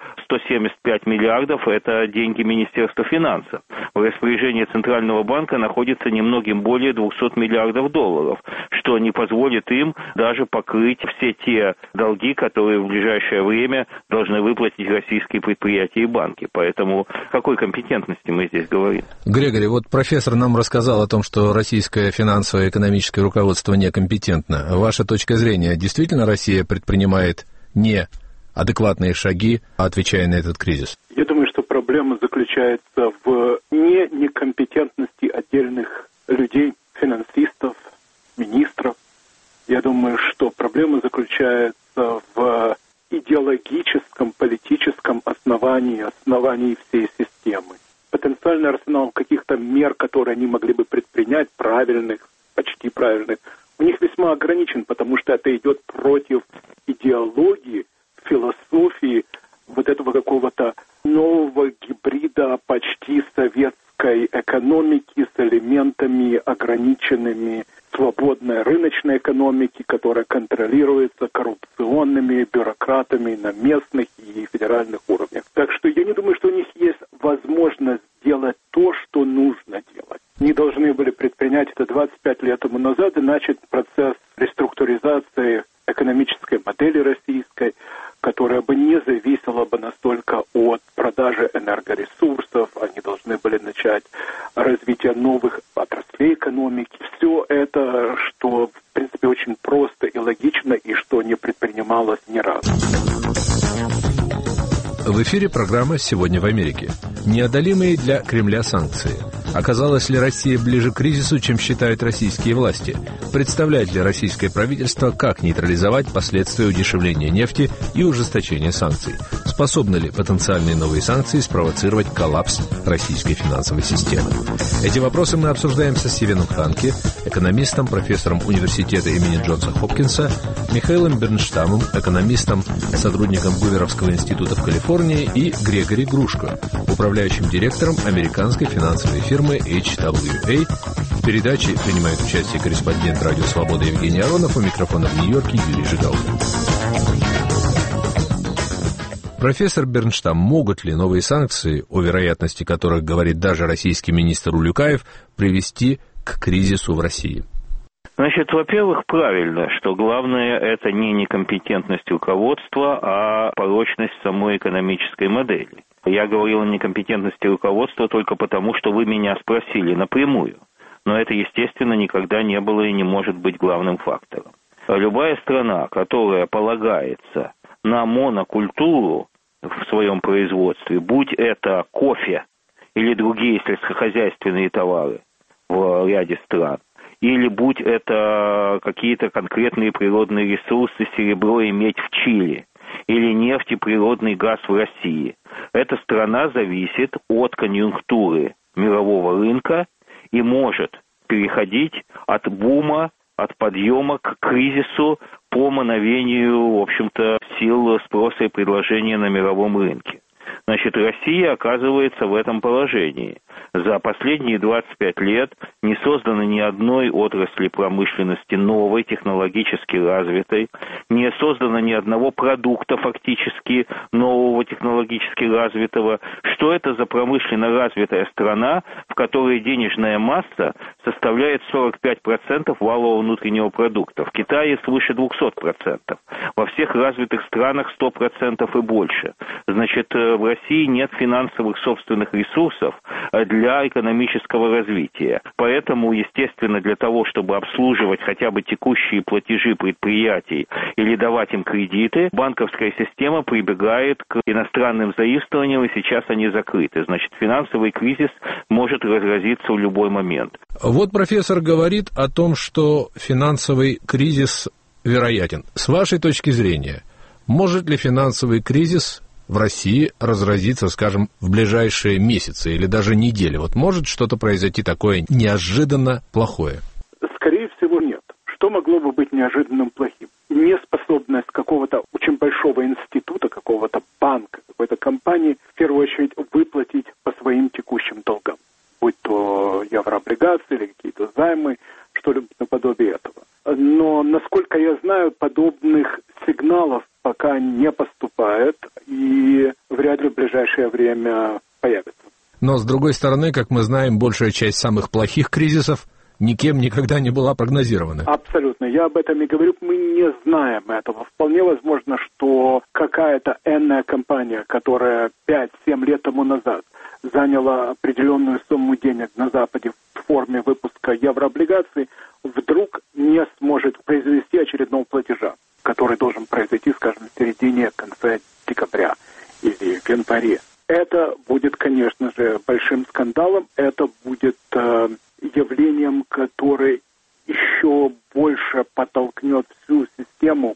175 миллиардов – это деньги Министерства финансов. В распоряжении Центрального банка находится немногим более 200 миллиардов долларов, что не позволит им даже покрыть все те долги, которые в ближайшее время должны выплатить российские предприятия и банки. Поэтому о какой компетентности мы здесь говорим? Грегори, вот профессор нам рассказал о том, что российское финансовое и экономическое руководство некомпетентно. Ваша точка зрения, действительно Россия предпринимает неадекватные шаги, отвечая на этот кризис? Я думаю, что проблема заключается в некомпетентности отдельных людей, финансистов, министров. Я думаю, что проблема заключается в идеологическом, политическом основании всей системы. Потенциальный арсенал каких-то мер, которые они могли бы предпринять, правильных, почти правильных, у них весьма ограничен, потому что это идет против идеологии, философии вот этого какого-то нового гибрида почти советской экономики с элементами ограниченными свободной рыночной экономики, которая контролируется коррупционными бюрократами на местных и федеральных уровнях. Так что я не думаю, что у них есть возможность сделать то, что нужно делать. Они должны были предпринять это 25 лет тому назад и начать процесс реструктуризации экономической модели российской, которая бы не зависела бы настолько от продажи энергоресурсов. Они должны были начать развитие новых отраслей экономики. Все это, что, в принципе, очень просто и логично, и что не предпринималось ни разу. В эфире программа «Сегодня в Америке». Неодолимые для Кремля санкции. Оказалась ли Россия ближе к кризису, чем считают российские власти? Представляет ли российское правительство, как нейтрализовать последствия удешевления нефти и ужесточения санкций? Способны ли потенциальные новые санкции спровоцировать коллапс российской финансовой системы? Эти вопросы мы обсуждаем со Стивеном Ханке, экономистом, профессором университета имени Джонса Хопкинса, Михаилом Бернштамом, экономистом, сотрудником Гуверовского института в Калифорнии, и Грегори Грушко, управляющим директором американской финансовой фирмы HWA. В передаче принимает участие корреспондент «Радио Свобода» Евгений Аронов, у микрофона в Нью-Йорке Юрий Жигалкин. Профессор Бернштам, могут ли новые санкции, о вероятности которых говорит даже российский министр Улюкаев, привести к кризису в России? Значит, во-первых, правильно, что главное это не некомпетентность руководства, а порочность самой экономической модели. Я говорил о некомпетентности руководства только потому, что вы меня спросили напрямую. Но это, естественно, никогда не было и не может быть главным фактором. Любая страна, которая полагается на монокультуру в своем производстве, будь это кофе или другие сельскохозяйственные товары в ряде стран, или будь это какие-то конкретные природные ресурсы, серебро и медь в Чили, или нефть и природный газ в России. Эта страна зависит от конъюнктуры мирового рынка и может переходить от бума, от подъема к кризису по мановению, в общем-то, сил спроса и предложения на мировом рынке. Значит, Россия оказывается в этом положении. За последние 25 лет не создано ни одной отрасли промышленности новой, технологически развитой, не создано ни одного продукта фактически нового, технологически развитого. Что это за промышленно развитая страна, в которой денежная масса составляет 45% валового внутреннего продукта? В Китае свыше 200%. Во всех развитых странах 100% и больше. Значит, в России нет финансовых собственных ресурсов для экономического развития. Поэтому, естественно, для того, чтобы обслуживать хотя бы текущие платежи предприятий или давать им кредиты, банковская система прибегает к иностранным заимствованиям, и сейчас они закрыты. Значит, финансовый кризис может разразиться в любой момент. Вот профессор говорит о том, что финансовый кризис вероятен. С вашей точки зрения, может ли финансовый кризис в России разразиться, скажем, в ближайшие месяцы или даже недели? Вот может что-то произойти такое неожиданно плохое? Скорее всего, нет. Что могло бы быть неожиданным плохим? Неспособность какого-то очень большого института, какого-то банка, какой-то компании, в первую очередь, выплатить по своим текущим долгам. Будь то еврооблигации или какие-то займы, что-либо наподобие этого. Но, насколько я знаю, подобных сигналов пока не поступает и вряд ли в ближайшее время появится. Но, с другой стороны, как мы знаем, большая часть самых плохих кризисов никем никогда не была прогнозирована. Абсолютно. Я об этом и говорю. Мы не знаем этого. Вполне возможно, что какая-то энная компания, которая 5-7 лет тому назад заняла определенную сумму денег на Западе в форме выпуска еврооблигаций, вдруг не сможет произвести очередного платежа, который должен произойти, скажем, в середине-конце декабря или в январе. Это будет, конечно же, большим скандалом, это будет явлением, которое еще больше подтолкнет всю систему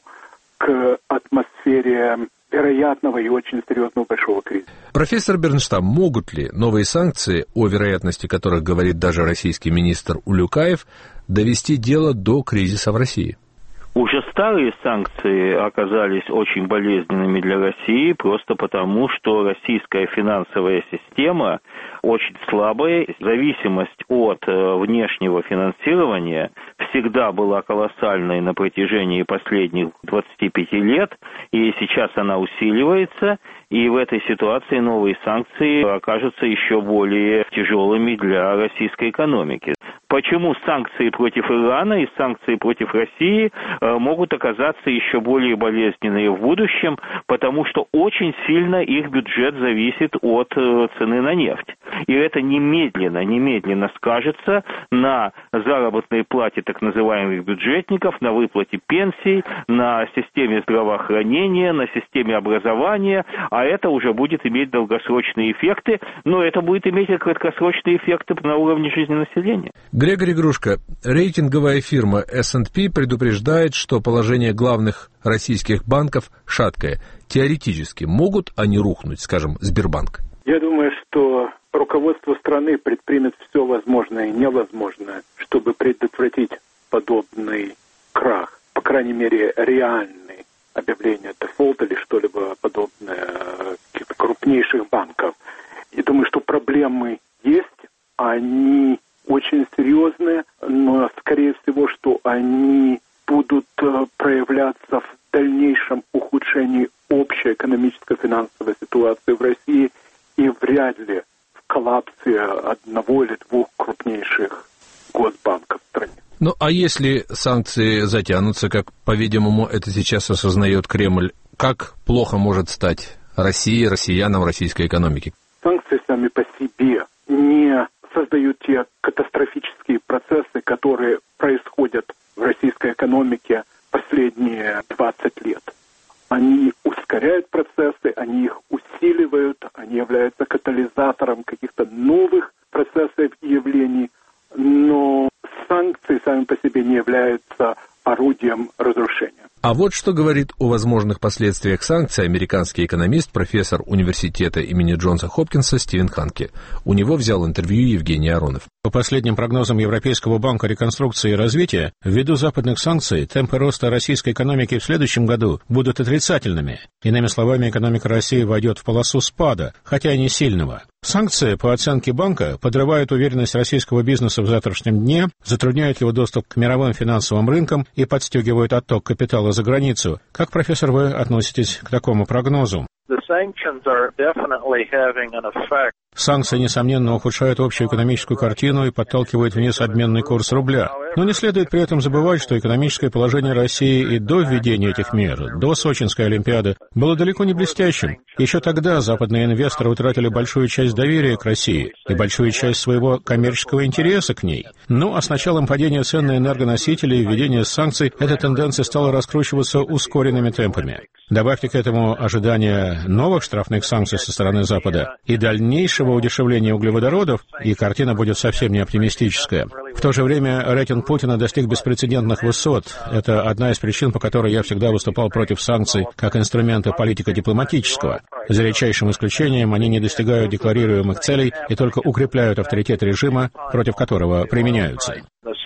к атмосфере вероятного и очень серьезного большого кризиса. Профессор Бернштам, могут ли новые санкции, о вероятности которых говорит даже российский министр Улюкаев, довести дело до кризиса в России? Уже старые санкции оказались очень болезненными для России, просто потому, что российская финансовая система очень слабая. Зависимость от внешнего финансирования всегда была колоссальной на протяжении последних 25 лет, и сейчас она усиливается, и в этой ситуации новые санкции окажутся еще более тяжелыми для российской экономики. Почему санкции против Ирана и санкции против России могут оказаться еще более болезненные в будущем, потому что очень сильно их бюджет зависит от цены на нефть. И это немедленно скажется на заработной плате так называемых бюджетников, на выплате пенсий, на системе здравоохранения, на системе образования, а это уже будет иметь долгосрочные эффекты, но это будет иметь и краткосрочные эффекты на уровне жизни населения. Григорий Грушко, рейтинговая фирма S&P предупреждает, что положение главных российских банков шаткое. Теоретически могут они рухнуть, скажем, Сбербанк? Я думаю, что руководство страны предпримет все возможное и невозможное, чтобы предотвратить подобный крах, по крайней мере, реальный объявление дефолта или что-либо подобное каких-то крупнейших банков. И думаю, что проблемы есть, они очень серьезные, но, скорее всего, что они будут проявляться в дальнейшем ухудшении общей экономическо-финансовой ситуации в России и вряд ли в коллапсе одного или двух крупнейших госбанков в стране. Ну, а если санкции затянутся, как, по-видимому, это сейчас осознает Кремль, как плохо может стать России, россиянам, российской экономике? Санкции сами по себе не создают те катастрофические процессы, которые происходят в российской экономике последние 20 лет. Они ускоряют процессы, они их усиливают, они являются катализатором каких-то новых процессов и явлений, но санкции сами по себе не являются орудием разрушения. А вот что говорит о возможных последствиях санкций американский экономист, профессор университета имени Джонса Хопкинса Стивен Ханке. У него взял интервью Евгений Аронов. По последним прогнозам Европейского банка реконструкции и развития, ввиду западных санкций, темпы роста российской экономики в следующем году будут отрицательными. Иными словами, экономика России войдет в полосу спада, хотя и не сильного. Санкции, по оценке банка, подрывают уверенность российского бизнеса в завтрашнем дне, затрудняют его доступ к мировым финансовым рынкам и подстегивают отток капитала за границу. Как, профессор, вы относитесь к такому прогнозу? Санкции, несомненно, ухудшают общую экономическую картину и подталкивают вниз обменный курс рубля. Но не следует при этом забывать, что экономическое положение России и до введения этих мер, до Сочинской Олимпиады, было далеко не блестящим. Еще тогда западные инвесторы утратили большую часть доверия к России и большую часть своего коммерческого интереса к ней. Ну а с началом падения цен на энергоносители и введения санкций эта тенденция стала раскручиваться ускоренными темпами. Добавьте к этому ожидание новых штрафных санкций со стороны Запада и дальнейшего удешевления углеводородов, и картина будет совсем не оптимистическая. В то же время рейтинг Путина достиг беспрецедентных высот. Это одна из причин, по которой я всегда выступал против санкций как инструмента политико-дипломатического. За редчайшим исключением они не достигают декларируемых целей и только укрепляют авторитет режима, против которого применяются.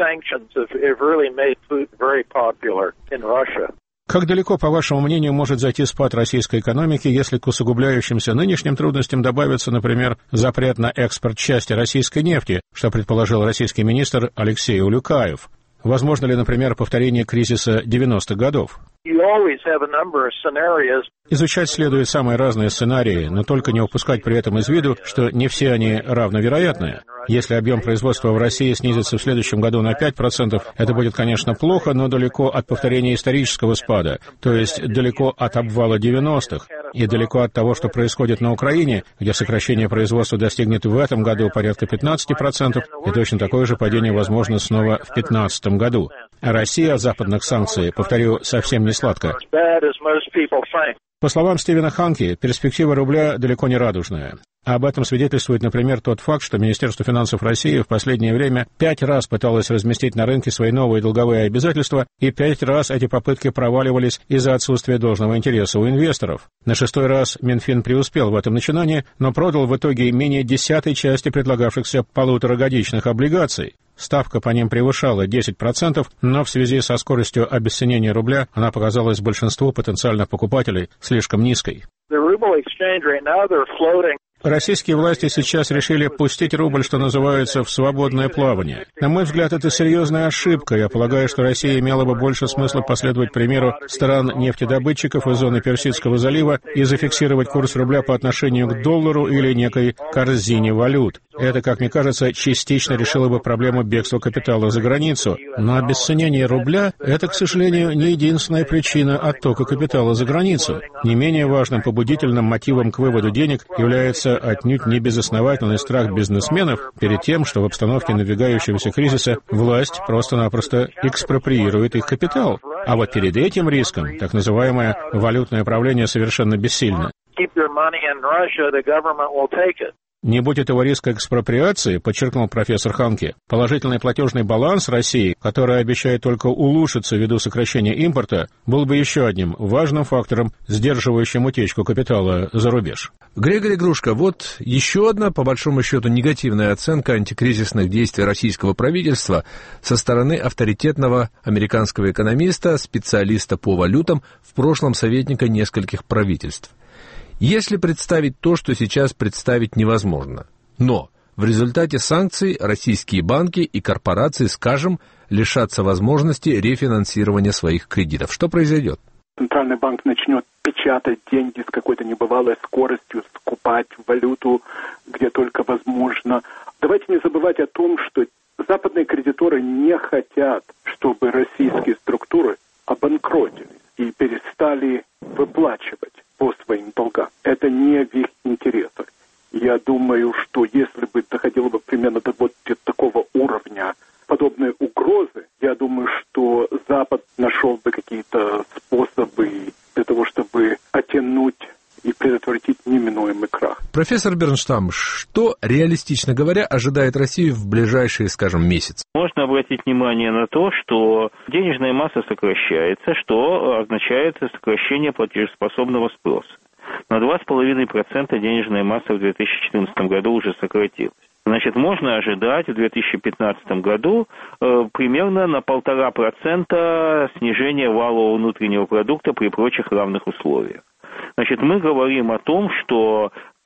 Как далеко, по вашему мнению, может зайти спад российской экономики, если к усугубляющимся нынешним трудностям добавится, например, запрет на экспорт части российской нефти, что предположил российский министр Алексей Улюкаев? Возможно ли, например, повторение кризиса 90-х годов? Изучать следует самые разные сценарии, но только не упускать при этом из виду, что не все они равновероятны. Если объем производства в России снизится в следующем году на 5%, это будет, конечно, плохо, но далеко от повторения исторического спада, то есть далеко от обвала 90-х, и далеко от того, что происходит на Украине, где сокращение производства достигнет в этом году порядка 15%, и точно такое же падение возможно снова в 2015 году. А Россия от западных санкций, повторю, совсем не сладко. По словам Стивена Ханки, перспектива рубля далеко не радужная. Об этом свидетельствует, например, тот факт, что Министерство финансов России в последнее время 5 раз пыталось разместить на рынке свои новые долговые обязательства, и 5 раз эти попытки проваливались из-за отсутствия должного интереса у инвесторов. На 6-й раз Минфин преуспел в этом начинании, но продал в итоге менее 10-й части предлагавшихся полуторагодичных облигаций. Ставка по ним превышала 10%, но в связи со скоростью обесценения рубля она показалась большинству потенциальных покупателей слишком низкой. Российские власти сейчас решили пустить рубль, что называется, в свободное плавание. На мой взгляд, это серьезная ошибка. Я полагаю, что Россия имела бы больше смысла последовать примеру стран-нефтедобытчиков из зоны Персидского залива и зафиксировать курс рубля по отношению к доллару или некой корзине валют. Это, как мне кажется, частично решило бы проблему бегства капитала за границу. Но обесценение рубля – это, к сожалению, не единственная причина оттока капитала за границу. Не менее важным побудительным мотивом к выводу денег является отнюдь не безосновательный страх бизнесменов перед тем, что в обстановке надвигающегося кризиса власть просто-напросто экспроприирует их капитал. А вот перед этим риском так называемое валютное правление совершенно бессильно. Не будь этого риска экспроприации, подчеркнул профессор Ханке, положительный платежный баланс России, который обещает только улучшиться ввиду сокращения импорта, был бы еще одним важным фактором, сдерживающим утечку капитала за рубеж. Григорий Грушко, вот еще одна, по большому счету, негативная оценка антикризисных действий российского правительства со стороны авторитетного американского экономиста, специалиста по валютам, в прошлом советника нескольких правительств. Если представить то, что сейчас представить невозможно, но в результате санкций российские банки и корпорации, скажем, лишатся возможности рефинансирования своих кредитов. Что произойдет? Центральный банк начнет печатать деньги с какой-то небывалой скоростью, скупать валюту, где только возможно. Давайте не забывать о том, что западные кредиторы не хотят, чтобы российские структуры обанкротились и перестали выплачивать по своим долгам. Это не в их интересах. Я думаю, что если бы доходило бы примерно до вот такого уровня подобные угрозы, я думаю, что Запад нашел бы какие-то способы для того, чтобы оттянуть и предотвратить неминуемый крах. Профессор Бернштам, что, реалистично говоря, ожидает Россию в ближайшие, скажем, месяцы? Можно обратить внимание на то, что денежная масса сокращается, что означает сокращение платежеспособного спроса. На 2,5% денежная масса в 2014 году уже сократилась. Значит, можно ожидать в 2015 году примерно на 1,5% снижения валового внутреннего продукта при прочих равных условиях. Значит, мы говорим о том, что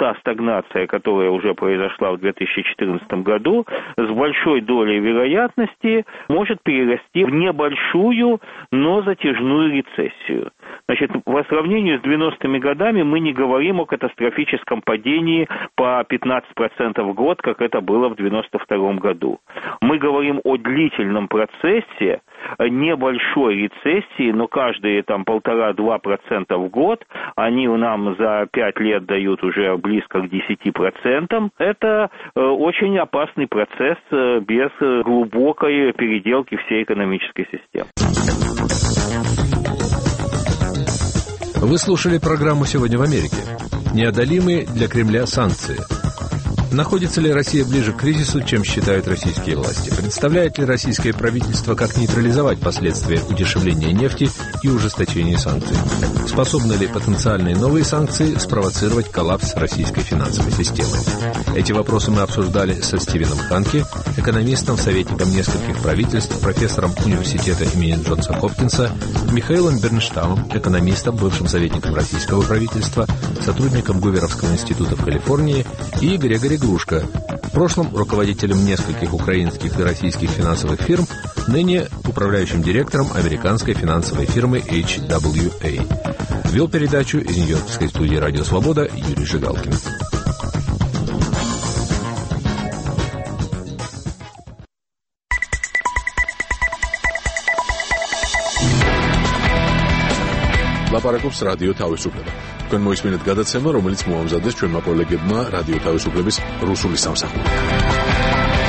та стагнация, которая уже произошла в 2014 году, с большой долей вероятности может перерасти в небольшую, но затяжную рецессию. Значит, по сравнению с 90-ми годами мы не говорим о катастрофическом падении по 15% в год, как это было в 92-м году. Мы говорим о длительном процессе, небольшой рецессии, но каждые там 1,5-2% в год, они нам за 5 лет дают уже близко к 10%. Это очень опасный процесс без глубокой переделки всей экономической системы. Вы слушали программу «Сегодня в Америке». Неодолимые для Кремля санкции. Находится ли Россия ближе к кризису, чем считают российские власти? Представляет ли российское правительство, как нейтрализовать последствия удешевления нефти и ужесточения санкций? Способны ли потенциальные новые санкции спровоцировать коллапс российской финансовой системы? Эти вопросы мы обсуждали со Стивеном Ханке, экономистом, советником нескольких правительств, профессором университета имени Джонса Хопкинса, Михаилом Бернштамом, экономистом, бывшим советником российского правительства, сотрудником Гуверовского института в Калифорнии, и Грегори Грушко, в прошлом руководителем нескольких украинских и российских финансовых фирм, ныне управляющим директором американской финансовой фирмы HWA. Вел передачу из Нью-Йоркской студии «Радио Свобода» Юрий Жигалкин. ლაპარაკობს რადიო თავისუფლება. თქვენ მოისმინეთ გადაცემა, რომელიც მოამზადეს ჩვენმა კოლეგებმა რადიო თავისუფლების რუსული სამსახური.